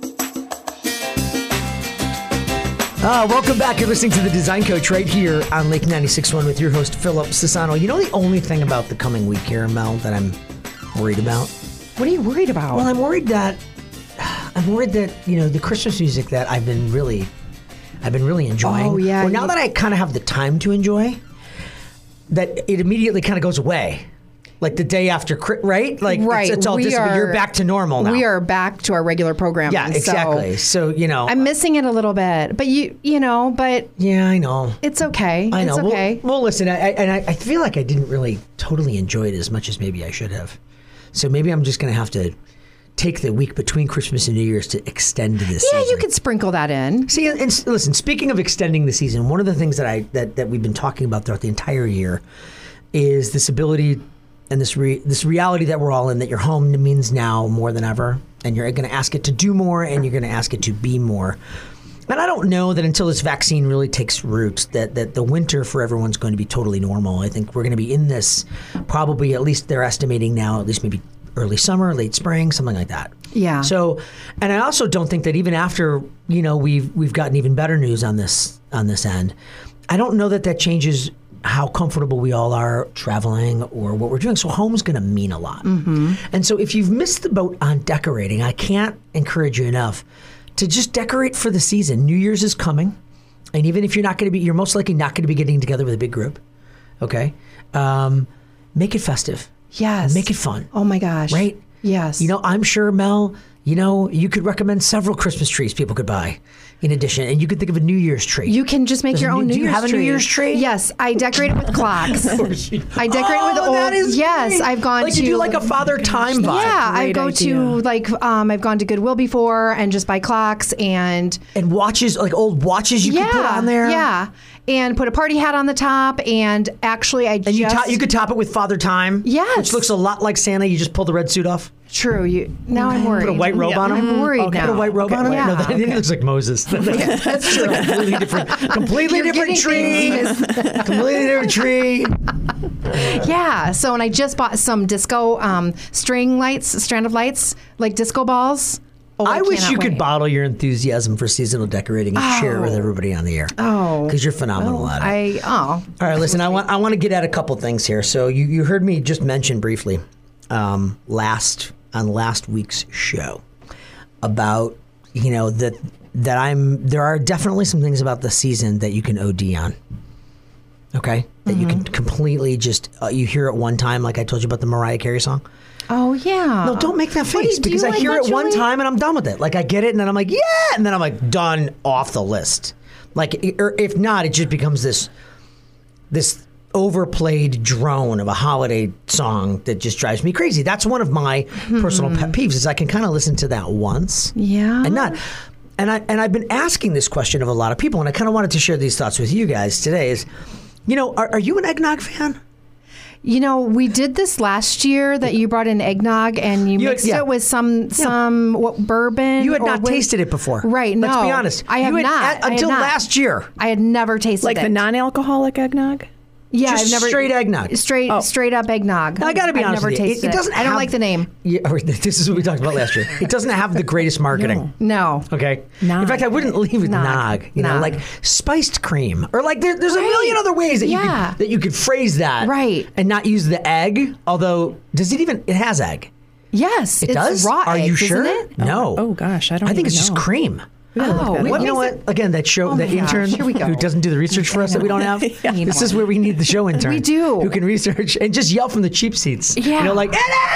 [SPEAKER 3] Uh, welcome back. You're listening to the Design Coach right here on Lake ninety-six point one with your host, Philip Sassano. You know the only thing about the coming week here, Mel, that I'm worried about?
[SPEAKER 4] What are you worried about?
[SPEAKER 3] Well, I'm worried that I'm worried that, you know, the Christmas music that I've been really I've been really enjoying.
[SPEAKER 4] Oh, yeah,
[SPEAKER 3] Well, now
[SPEAKER 4] you-
[SPEAKER 3] that I kind of have the time to enjoy, that it immediately kind of goes away. Like the day after, Chri- right? Like
[SPEAKER 4] right.
[SPEAKER 3] it's, it's all
[SPEAKER 4] we
[SPEAKER 3] disappeared. You're
[SPEAKER 4] are-
[SPEAKER 3] back to normal now.
[SPEAKER 4] We are back to our regular programming.
[SPEAKER 3] Yeah, exactly. So, you know.
[SPEAKER 4] I'm missing it a little bit, but you, you know, but
[SPEAKER 3] yeah, I know.
[SPEAKER 4] it's okay.
[SPEAKER 3] I know.
[SPEAKER 4] It's okay.
[SPEAKER 3] Well, well, listen, I, I, and I, I feel like I didn't really totally enjoy it as much as maybe I should have. So maybe I'm just going to have to take the week between Christmas and New Year's to extend this
[SPEAKER 4] yeah,
[SPEAKER 3] season.
[SPEAKER 4] you could sprinkle that in.
[SPEAKER 3] See, and, and s- listen, speaking of extending the season, one of the things that I that, that we've been talking about throughout the entire year is this ability and this re, this reality that we're all in, that your home means now more than ever, and you're going to ask it to do more, and you're going to ask it to be more. And I don't know that until this vaccine really takes root, that, that the winter for everyone's going to be totally normal. I think we're going to be in this probably, at least they're estimating now, at least maybe early summer, late spring, something like that.
[SPEAKER 4] Yeah.
[SPEAKER 3] So, and I also don't think that even after, you know, we've we've gotten even better news on this on this end, I don't know that that changes how comfortable we all are traveling or what we're doing. So home's going to mean a lot. Mm-hmm. And so if you've missed the boat on decorating, I can't encourage you enough to just decorate for the season. New Year's is coming. And even if you're not going to be, you're most likely not going to be getting together with a big group. Okay. Um, make it festive.
[SPEAKER 4] Yes.
[SPEAKER 3] Make it fun.
[SPEAKER 4] Oh my gosh.
[SPEAKER 3] Right?
[SPEAKER 4] Yes.
[SPEAKER 3] You know, I'm sure, Mel, you know, you could recommend several Christmas trees people could buy in addition. And you could think of a New Year's tree.
[SPEAKER 4] You can just make
[SPEAKER 3] Does
[SPEAKER 4] your
[SPEAKER 3] a
[SPEAKER 4] own
[SPEAKER 3] new-
[SPEAKER 4] New
[SPEAKER 3] do you
[SPEAKER 4] Year's
[SPEAKER 3] have a
[SPEAKER 4] tree.
[SPEAKER 3] New Year's tree?
[SPEAKER 4] Yes, I decorate it with clocks. I decorate
[SPEAKER 3] Oh,
[SPEAKER 4] with old.
[SPEAKER 3] that is
[SPEAKER 4] yes,
[SPEAKER 3] great.
[SPEAKER 4] I've gone
[SPEAKER 3] like
[SPEAKER 4] to
[SPEAKER 3] you do like a Father Time vibe.
[SPEAKER 4] Yeah, I
[SPEAKER 5] Great
[SPEAKER 4] go
[SPEAKER 5] idea.
[SPEAKER 4] to like um, I've gone to Goodwill before and just buy clocks and
[SPEAKER 3] And watches, like old watches you
[SPEAKER 4] yeah,
[SPEAKER 3] could put on there.
[SPEAKER 4] yeah, and put a party hat on the top. And actually, I
[SPEAKER 3] And
[SPEAKER 4] just
[SPEAKER 3] you, top, you could top it with Father Time.
[SPEAKER 4] Yes.
[SPEAKER 3] Which looks a lot like Santa. You just pull the red suit off.
[SPEAKER 4] true. You now I'm worried.
[SPEAKER 3] Put a white robe on him.
[SPEAKER 4] I'm worried
[SPEAKER 3] Okay.
[SPEAKER 4] now.
[SPEAKER 3] Put a white robe
[SPEAKER 4] Okay,
[SPEAKER 3] on him.
[SPEAKER 4] yeah.
[SPEAKER 3] No, that, it looks like Moses. That's true. Completely different. Completely
[SPEAKER 4] You're
[SPEAKER 3] different tree.
[SPEAKER 4] getting
[SPEAKER 3] Completely different tree.
[SPEAKER 4] Yeah. So, and I just bought some disco um, string lights, strand of lights, like disco balls. Oh,
[SPEAKER 3] I, wish
[SPEAKER 4] cannot
[SPEAKER 3] you could
[SPEAKER 4] wait.
[SPEAKER 3] bottle your enthusiasm for seasonal decorating and share it with everybody on the air.
[SPEAKER 4] Oh.
[SPEAKER 3] Because you're phenomenal at it.
[SPEAKER 4] I oh.
[SPEAKER 3] All right, listen, I want I want to get at a couple things here. So you, you heard me just mention briefly um, last on last week's show about, you know, that that I'm there are definitely some things about the season that you can O D on. Okay? That you can completely just uh, you hear it one time, like I told you about the Mariah Carey song.
[SPEAKER 4] Oh yeah.
[SPEAKER 3] No, don't make that
[SPEAKER 4] What do
[SPEAKER 3] face
[SPEAKER 4] you- do
[SPEAKER 3] because
[SPEAKER 4] you
[SPEAKER 3] I
[SPEAKER 4] like
[SPEAKER 3] hear
[SPEAKER 4] that,
[SPEAKER 3] it one
[SPEAKER 4] Julie?
[SPEAKER 3] time and I'm done with it. Like I get it and then I'm like, yeah, and then I'm like done off the list. Like, or if not, it just becomes this, this overplayed drone of a holiday song that just drives me crazy. That's one of my personal pet peeves is I can kind of listen to that once.
[SPEAKER 4] Yeah.
[SPEAKER 3] And not and I and I've been asking this question of a lot of people, and I kind of wanted to share these thoughts with you guys today is, you know, are, are you an eggnog fan?
[SPEAKER 4] You know, we did this last year that you brought in eggnog and you,
[SPEAKER 3] You-
[SPEAKER 4] mixed
[SPEAKER 3] yeah.
[SPEAKER 4] it with some some what bourbon.
[SPEAKER 3] You had
[SPEAKER 4] or
[SPEAKER 3] not
[SPEAKER 4] with-
[SPEAKER 3] tasted it before.
[SPEAKER 4] Right,
[SPEAKER 3] Let's
[SPEAKER 4] no.
[SPEAKER 3] be honest.
[SPEAKER 4] I have
[SPEAKER 3] You had-
[SPEAKER 4] not.
[SPEAKER 3] at-
[SPEAKER 4] I had
[SPEAKER 3] until
[SPEAKER 4] not.
[SPEAKER 3] last year.
[SPEAKER 4] I had never tasted
[SPEAKER 5] Like
[SPEAKER 4] it.
[SPEAKER 5] the non-alcoholic eggnog?
[SPEAKER 4] Yeah,
[SPEAKER 3] Just
[SPEAKER 4] I've never
[SPEAKER 3] straight eggnog.
[SPEAKER 4] Straight
[SPEAKER 5] Oh.
[SPEAKER 4] straight up eggnog.
[SPEAKER 3] I got to be
[SPEAKER 4] I've
[SPEAKER 3] honest
[SPEAKER 4] never
[SPEAKER 3] with you. It,
[SPEAKER 4] tasted
[SPEAKER 3] it doesn't
[SPEAKER 4] I don't
[SPEAKER 3] have-
[SPEAKER 4] like the name.
[SPEAKER 3] Yeah, this is what we talked about last year. It doesn't have the greatest marketing.
[SPEAKER 4] No.
[SPEAKER 3] Okay.
[SPEAKER 5] Nog.
[SPEAKER 3] In fact, I wouldn't leave with nog.
[SPEAKER 4] Nog.
[SPEAKER 3] You know,
[SPEAKER 4] Nog.
[SPEAKER 3] like spiced cream, or like there, there's a
[SPEAKER 4] Right.
[SPEAKER 3] million other ways that you
[SPEAKER 4] Yeah.
[SPEAKER 3] could, that you could phrase that,
[SPEAKER 4] Right.
[SPEAKER 3] and not use the egg. Although, does it even? It has egg.
[SPEAKER 4] Yes,
[SPEAKER 3] It
[SPEAKER 4] it's
[SPEAKER 3] does.
[SPEAKER 4] raw
[SPEAKER 3] Are you
[SPEAKER 4] eggs,
[SPEAKER 3] sure?
[SPEAKER 4] Isn't it?
[SPEAKER 3] No.
[SPEAKER 5] Oh, gosh, I don't
[SPEAKER 3] I think
[SPEAKER 5] even
[SPEAKER 3] it's just
[SPEAKER 5] know.
[SPEAKER 3] cream.
[SPEAKER 4] Oh,
[SPEAKER 3] Well,
[SPEAKER 4] what
[SPEAKER 3] you know
[SPEAKER 4] makes
[SPEAKER 3] what?
[SPEAKER 4] it-
[SPEAKER 3] Again, that show,
[SPEAKER 4] Oh
[SPEAKER 3] that
[SPEAKER 4] my gosh,
[SPEAKER 3] intern
[SPEAKER 4] here we go.
[SPEAKER 3] who doesn't do the research for us that we don't have.
[SPEAKER 4] Yeah.
[SPEAKER 3] This is where we need the show intern.
[SPEAKER 4] We do.
[SPEAKER 3] Who can research and just yell from the cheap seats. You
[SPEAKER 4] Yeah.
[SPEAKER 3] know, like, it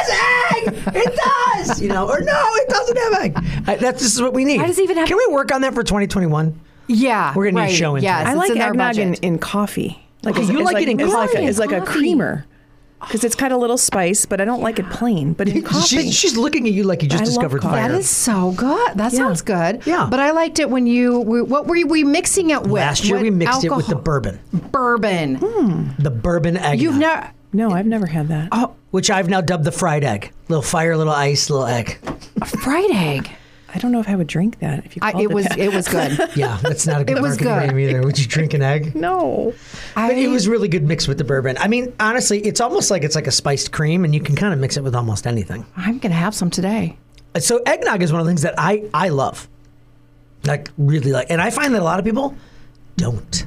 [SPEAKER 3] has egg! It does! You know, or no, it doesn't have egg. I, that's this is what we need.
[SPEAKER 4] Why does it even have-
[SPEAKER 3] Can we work on that for twenty twenty-one?
[SPEAKER 4] Yeah,
[SPEAKER 3] We're gonna need
[SPEAKER 4] right.
[SPEAKER 3] show into
[SPEAKER 4] Yes,
[SPEAKER 3] it.
[SPEAKER 5] I
[SPEAKER 4] it's
[SPEAKER 5] like
[SPEAKER 4] in our
[SPEAKER 5] eggnog in,
[SPEAKER 4] budget.
[SPEAKER 5] in coffee. Like
[SPEAKER 3] Okay,
[SPEAKER 5] it's-
[SPEAKER 3] you
[SPEAKER 5] it's
[SPEAKER 3] like it in
[SPEAKER 5] it's like
[SPEAKER 3] coffee.
[SPEAKER 5] a- It's like a
[SPEAKER 4] Coffee.
[SPEAKER 5] creamer. Because it's got a little spice, but I don't like it plain. But in coffee,
[SPEAKER 3] She's, she's looking at you like you just
[SPEAKER 5] I love
[SPEAKER 3] discovered
[SPEAKER 5] coffee.
[SPEAKER 3] fire.
[SPEAKER 4] That is so good. That
[SPEAKER 5] Yeah.
[SPEAKER 4] sounds good.
[SPEAKER 3] Yeah.
[SPEAKER 4] But I liked it when you. We, what were we mixing it with?
[SPEAKER 3] Last year
[SPEAKER 4] What
[SPEAKER 3] we mixed it with the
[SPEAKER 4] alcohol?
[SPEAKER 3] bourbon.
[SPEAKER 4] bourbon.
[SPEAKER 3] The bourbon egg.
[SPEAKER 4] You've never.
[SPEAKER 5] no, I've never had that.
[SPEAKER 4] Oh,
[SPEAKER 3] Which I've now dubbed the fried egg. Little fire, little ice, little egg.
[SPEAKER 4] fried egg.
[SPEAKER 5] I don't know if I would drink that. If you
[SPEAKER 4] I,
[SPEAKER 5] called
[SPEAKER 4] it was.
[SPEAKER 5] that.
[SPEAKER 4] It was good.
[SPEAKER 3] Yeah, that's not a good
[SPEAKER 4] It was
[SPEAKER 3] marketing
[SPEAKER 4] good.
[SPEAKER 3] name either. Would you drink an egg?
[SPEAKER 5] no.
[SPEAKER 4] I,
[SPEAKER 3] But it was really good mixed with the bourbon. I mean, honestly, it's almost like it's like a spiced cream, and you can kind of mix it with almost anything.
[SPEAKER 4] I'm gonna have some today.
[SPEAKER 3] So eggnog is one of the things that I I love, like really like, and I find that a lot of people don't.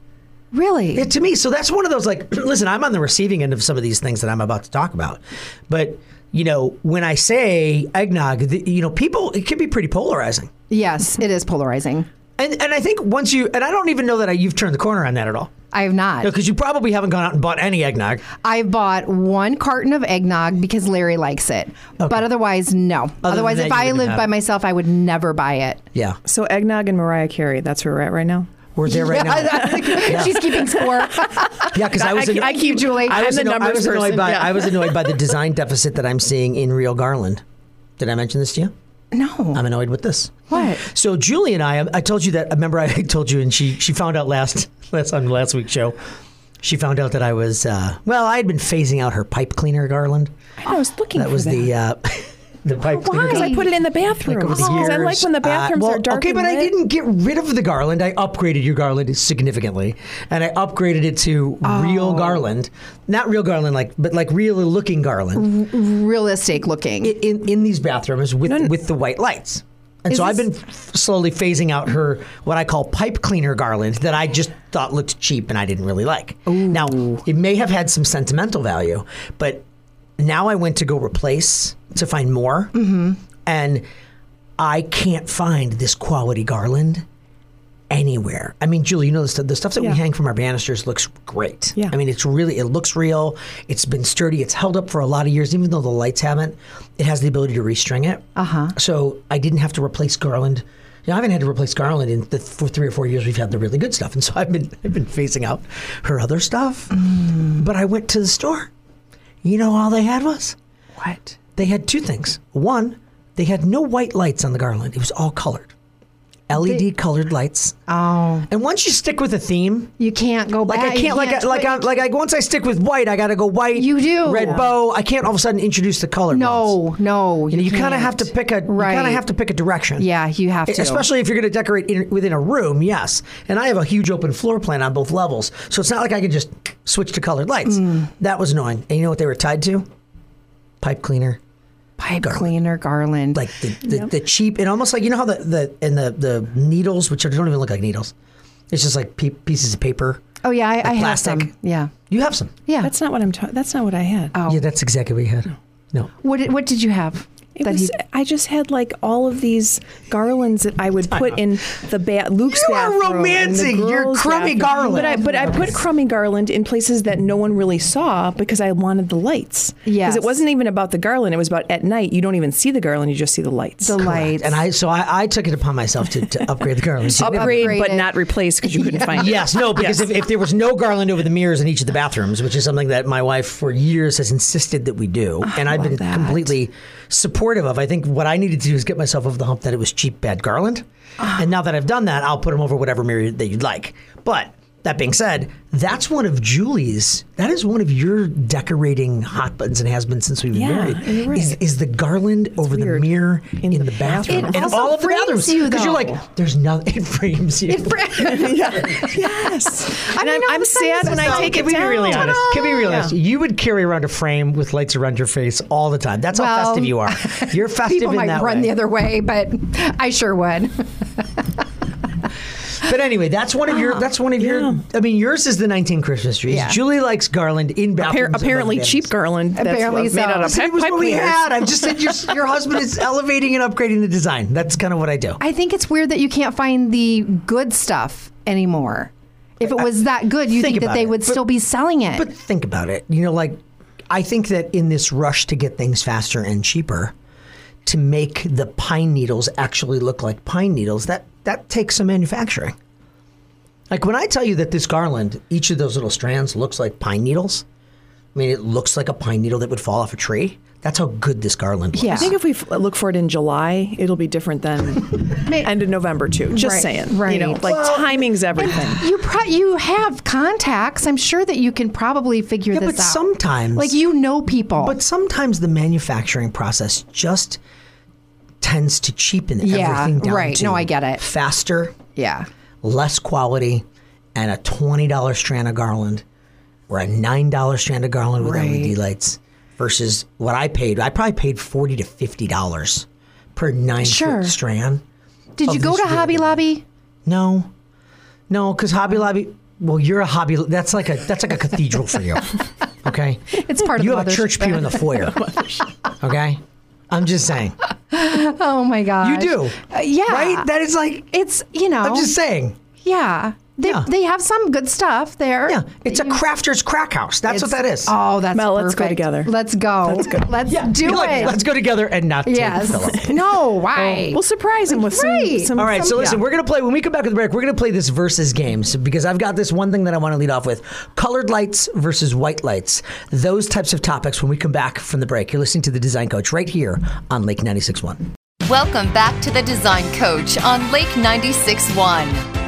[SPEAKER 4] Really?
[SPEAKER 3] It, to me, so that's one of those like, listen, I'm on the receiving end of some of these things that I'm about to talk about, but you know, when I say eggnog, the, you know, people, it can be pretty polarizing.
[SPEAKER 4] Yes, it is polarizing.
[SPEAKER 3] And and I think once you, and I don't even know that I, you've turned the corner on that at all.
[SPEAKER 4] I have not.
[SPEAKER 3] Because you probably haven't gone out and bought any eggnog.
[SPEAKER 4] I've bought one carton of eggnog because Larry likes it, but otherwise, no. otherwise,
[SPEAKER 3] than
[SPEAKER 4] if
[SPEAKER 3] that, you
[SPEAKER 4] I
[SPEAKER 3] wouldn't
[SPEAKER 4] lived
[SPEAKER 3] have
[SPEAKER 4] by
[SPEAKER 3] it.
[SPEAKER 4] myself, I would never buy it.
[SPEAKER 3] Yeah.
[SPEAKER 5] So eggnog and Mariah Carey. That's where we're at right now.
[SPEAKER 3] We're there right now.
[SPEAKER 4] She's keeping score.
[SPEAKER 3] Yeah, because I was,
[SPEAKER 5] I-
[SPEAKER 3] anno-
[SPEAKER 5] I keep-
[SPEAKER 4] Julie.
[SPEAKER 3] I was,
[SPEAKER 5] I'm the
[SPEAKER 3] anno- I was
[SPEAKER 5] numbers
[SPEAKER 3] annoyed
[SPEAKER 5] person,
[SPEAKER 3] by
[SPEAKER 5] yeah.
[SPEAKER 3] I was annoyed by the design deficit that I'm seeing in Real Garland. Did I mention this to you?
[SPEAKER 4] No.
[SPEAKER 3] I'm annoyed with this.
[SPEAKER 4] What?
[SPEAKER 3] So Julie and I, I told you that. Remember, I told you, and she she found out last last on last week's show. She found out that I was uh, well. I had been phasing out her pipe cleaner garland.
[SPEAKER 5] I was looking
[SPEAKER 3] That
[SPEAKER 5] for
[SPEAKER 3] was
[SPEAKER 5] that.
[SPEAKER 3] the uh, the pipe cleaner.
[SPEAKER 5] Because I
[SPEAKER 3] garland.
[SPEAKER 5] put it in the bathroom.
[SPEAKER 3] Like over the
[SPEAKER 5] Because I
[SPEAKER 3] years.
[SPEAKER 5] like when the bathrooms
[SPEAKER 3] Uh, well,
[SPEAKER 5] are dark
[SPEAKER 3] okay,
[SPEAKER 5] and
[SPEAKER 3] but I
[SPEAKER 5] lit.
[SPEAKER 3] didn't get rid of the garland. I upgraded your garland significantly, and I upgraded it to real garland, not real garland, like but like real looking garland
[SPEAKER 4] Realistic looking.
[SPEAKER 3] in, in in these bathrooms with with the white lights. And
[SPEAKER 4] Is
[SPEAKER 3] so I've been
[SPEAKER 4] this-
[SPEAKER 3] f- slowly phasing out her what I call pipe cleaner garland that I just thought looked cheap and I didn't really like. Now it may have had some sentimental value, but now I went to go replace to find more,
[SPEAKER 4] Mm-hmm.
[SPEAKER 3] and I can't find this quality garland anywhere. I mean, Julie, you know the stuff, the stuff that
[SPEAKER 5] Yeah.
[SPEAKER 3] we hang from our banisters looks great.
[SPEAKER 5] Yeah.
[SPEAKER 3] I mean, it's really, it looks real. It's been sturdy. It's held up for a lot of years, even though the lights haven't. It has the ability to restring it. Uh huh. So I didn't have to replace garland. You know, I haven't had to replace garland in the for three or four years. We've had the really good stuff, and so I've been I've been phasing out her other stuff. But I went to the store. You know, all they had was
[SPEAKER 4] What?
[SPEAKER 3] they had two things. One, they had no white lights on the garland. It was all colored. L E D colored lights.
[SPEAKER 4] Oh,
[SPEAKER 3] And once you stick with a theme,
[SPEAKER 4] you can't go
[SPEAKER 3] like
[SPEAKER 4] back.
[SPEAKER 3] I
[SPEAKER 4] you
[SPEAKER 3] can't, like I, like I, like I, once I stick with white, I got to go white.
[SPEAKER 4] You do.
[SPEAKER 3] red bow. I can't all of a sudden introduce the color.
[SPEAKER 4] No, no.
[SPEAKER 3] you, know, you kind of
[SPEAKER 4] can't.
[SPEAKER 3] have to pick a.
[SPEAKER 4] Right.
[SPEAKER 3] You kind of have to pick a direction.
[SPEAKER 4] Yeah, you have to.
[SPEAKER 3] Especially if you're going to decorate in, within a room, yes. And I have a huge open floor plan on both levels, so it's not like I can just switch to colored lights.
[SPEAKER 4] Mm.
[SPEAKER 3] That was annoying. And you know what they were tied to? Pipe cleaner.
[SPEAKER 4] pipe cleaner garland.
[SPEAKER 3] Like the, the, the cheap, and almost like, you know how the, the and the, the needles, which don't even look like needles, it's just like pe- pieces of paper.
[SPEAKER 4] oh yeah, I, I have
[SPEAKER 3] plastic.
[SPEAKER 4] some. Yeah,
[SPEAKER 3] You have some.
[SPEAKER 4] yeah.
[SPEAKER 5] That's not what I'm. Ta- that's not what I had.
[SPEAKER 4] oh.
[SPEAKER 3] Yeah, that's exactly what you had. No.
[SPEAKER 4] What did, what did you have?
[SPEAKER 5] It
[SPEAKER 4] that
[SPEAKER 5] was,
[SPEAKER 4] he.
[SPEAKER 5] I just had like all of these garlands that I would put in the ba- Luke's
[SPEAKER 3] You are
[SPEAKER 5] bathroom. and the
[SPEAKER 3] romancing your
[SPEAKER 5] girls'
[SPEAKER 3] crummy
[SPEAKER 5] bathroom.
[SPEAKER 3] garland.
[SPEAKER 5] But I, but I put crummy garland in places that no one really saw because I wanted the lights.
[SPEAKER 4] Yes.
[SPEAKER 5] Because it wasn't even about the garland. It was about at night, you don't even see the garland, you just see the lights.
[SPEAKER 4] The lights.
[SPEAKER 3] And I, so I, I took it upon myself to, to upgrade the garland.
[SPEAKER 5] Upgrade,
[SPEAKER 4] Upgrade
[SPEAKER 5] but
[SPEAKER 4] it.
[SPEAKER 5] not replace because you couldn't find it.
[SPEAKER 3] Yes, no, because
[SPEAKER 5] Yes.
[SPEAKER 3] if, if there was no garland over the mirrors in each of the bathrooms, which is something that my wife for years has insisted that we do, and I've been
[SPEAKER 5] love that.
[SPEAKER 3] completely supportive of. I think what I needed to do is get myself over the hump that it was cheap, bad garland. And now that I've done that, I'll put them over whatever mirror that you'd like. But that being said, that's one of Julie's, that is one of your decorating hot buttons and has been since we've been
[SPEAKER 5] Yeah,
[SPEAKER 3] married,
[SPEAKER 5] you're right.
[SPEAKER 3] is, is the garland over the
[SPEAKER 5] weird.
[SPEAKER 3] mirror in,
[SPEAKER 5] In
[SPEAKER 3] the,
[SPEAKER 5] the
[SPEAKER 3] bathroom.
[SPEAKER 5] bathroom.
[SPEAKER 4] It
[SPEAKER 3] and
[SPEAKER 4] also
[SPEAKER 3] all of the
[SPEAKER 4] frames
[SPEAKER 3] bathrooms.
[SPEAKER 4] you,
[SPEAKER 3] Because you're
[SPEAKER 4] though.
[SPEAKER 3] like, there's nothing, it frames you.
[SPEAKER 5] Yes.
[SPEAKER 4] I
[SPEAKER 5] And
[SPEAKER 4] mean,
[SPEAKER 5] I'm,
[SPEAKER 4] all
[SPEAKER 5] I'm
[SPEAKER 4] of a sudden
[SPEAKER 5] sad
[SPEAKER 4] it's
[SPEAKER 5] when I
[SPEAKER 4] just
[SPEAKER 5] take
[SPEAKER 3] Can
[SPEAKER 5] it
[SPEAKER 3] we
[SPEAKER 5] down.
[SPEAKER 3] be really honest? Can we be real
[SPEAKER 5] Yeah.
[SPEAKER 3] honest? You would carry around a frame with lights around your face all the time. That's how
[SPEAKER 4] Well,
[SPEAKER 3] festive you are. You're festive
[SPEAKER 4] People
[SPEAKER 3] in
[SPEAKER 4] might
[SPEAKER 3] that
[SPEAKER 4] run
[SPEAKER 3] way.
[SPEAKER 4] the other way, but I sure would.
[SPEAKER 3] But anyway, that's one of your. That's one of your. I mean, yours is the nineteen Christmas trees.
[SPEAKER 4] Yeah.
[SPEAKER 3] Julie likes garland in bathrooms.
[SPEAKER 5] Appar- apparently,
[SPEAKER 3] above
[SPEAKER 5] cheap
[SPEAKER 3] bins.
[SPEAKER 5] garland. That's
[SPEAKER 4] Apparently
[SPEAKER 5] what- made
[SPEAKER 4] so.
[SPEAKER 5] out of
[SPEAKER 3] See,
[SPEAKER 5] pipe,
[SPEAKER 3] it was
[SPEAKER 5] pipe
[SPEAKER 3] what we
[SPEAKER 5] cleaners.
[SPEAKER 3] had. I've just said your, your husband is elevating and upgrading the design. That's kind of what I do.
[SPEAKER 4] I think it's weird that you can't find the good stuff anymore. If it was that good, you
[SPEAKER 3] Think
[SPEAKER 4] think, that
[SPEAKER 3] about
[SPEAKER 4] they
[SPEAKER 3] it.
[SPEAKER 4] would
[SPEAKER 3] But-
[SPEAKER 4] still be selling it.
[SPEAKER 3] But think about it. You know, like, I think that in this rush to get things faster and cheaper, to make the pine needles actually look like pine needles, that, that takes some manufacturing. Like, when I tell you that this garland, each of those little strands looks like pine needles, I mean, it looks like a pine needle that would fall off a tree. That's how good this garland looks.
[SPEAKER 4] Yeah.
[SPEAKER 5] I think if we f- look for it in July, it'll be different than end of November too. Just
[SPEAKER 4] Right,
[SPEAKER 5] saying,
[SPEAKER 4] right.
[SPEAKER 5] you know, like timing's everything.
[SPEAKER 4] you pro- you have contacts. I'm sure that you can probably figure
[SPEAKER 3] Yeah,
[SPEAKER 4] this
[SPEAKER 3] but
[SPEAKER 4] out.
[SPEAKER 3] sometimes-
[SPEAKER 4] like you know people.
[SPEAKER 3] But sometimes the manufacturing process just tends to cheapen
[SPEAKER 4] Yeah,
[SPEAKER 3] everything down
[SPEAKER 4] right.
[SPEAKER 3] to
[SPEAKER 4] No, I get it.
[SPEAKER 3] faster,
[SPEAKER 4] yeah.
[SPEAKER 3] less quality, and a twenty dollars strand of garland or a nine dollars strand of garland with
[SPEAKER 4] Right.
[SPEAKER 3] L E D lights versus what I paid. I probably paid forty to fifty dollars per nine
[SPEAKER 4] Sure.
[SPEAKER 3] foot strand.
[SPEAKER 4] Did
[SPEAKER 3] of
[SPEAKER 4] you go
[SPEAKER 3] this
[SPEAKER 4] to Hobby
[SPEAKER 3] ribbon.
[SPEAKER 4] Lobby?
[SPEAKER 3] No, no, because Hobby Lobby. Well, you're a hobby. That's like a that's like a cathedral for you. Okay,
[SPEAKER 4] It's part of
[SPEAKER 3] you
[SPEAKER 4] the
[SPEAKER 3] have a
[SPEAKER 4] mothership.
[SPEAKER 3] church pew in the foyer. Okay, I'm just saying.
[SPEAKER 4] Oh my god.
[SPEAKER 3] You do.
[SPEAKER 4] Uh, yeah.
[SPEAKER 3] Right? That is like.
[SPEAKER 4] It's you know.
[SPEAKER 3] I'm just saying.
[SPEAKER 4] Yeah. They,
[SPEAKER 3] Yeah.
[SPEAKER 4] they have some good stuff there.
[SPEAKER 3] Yeah, it's a
[SPEAKER 4] You-
[SPEAKER 3] crafter's crack house. That's what
[SPEAKER 4] it's-
[SPEAKER 3] that is.
[SPEAKER 4] Oh, that's
[SPEAKER 5] Mel, let's go
[SPEAKER 4] perfect.
[SPEAKER 5] together.
[SPEAKER 4] Let's go. Let's
[SPEAKER 5] go.
[SPEAKER 4] Let's
[SPEAKER 3] Yeah,
[SPEAKER 4] do
[SPEAKER 3] be like,
[SPEAKER 4] it.
[SPEAKER 3] Let's go together and not take
[SPEAKER 4] yes.
[SPEAKER 3] Philip.
[SPEAKER 4] No, why?
[SPEAKER 5] We'll surprise him with some,
[SPEAKER 4] Right.
[SPEAKER 5] some.
[SPEAKER 3] All right,
[SPEAKER 5] some-
[SPEAKER 3] so listen,
[SPEAKER 5] yeah.
[SPEAKER 3] we're going to play, when we come back with the break, we're going to play this versus games because I've got this one thing that I want to lead off with. Colored lights versus white lights. Those types of topics when we come back from the break. You're listening to The Design Coach right here on Lake ninety-six point one.
[SPEAKER 2] Welcome back to the Design Coach on Lake ninety-six point one.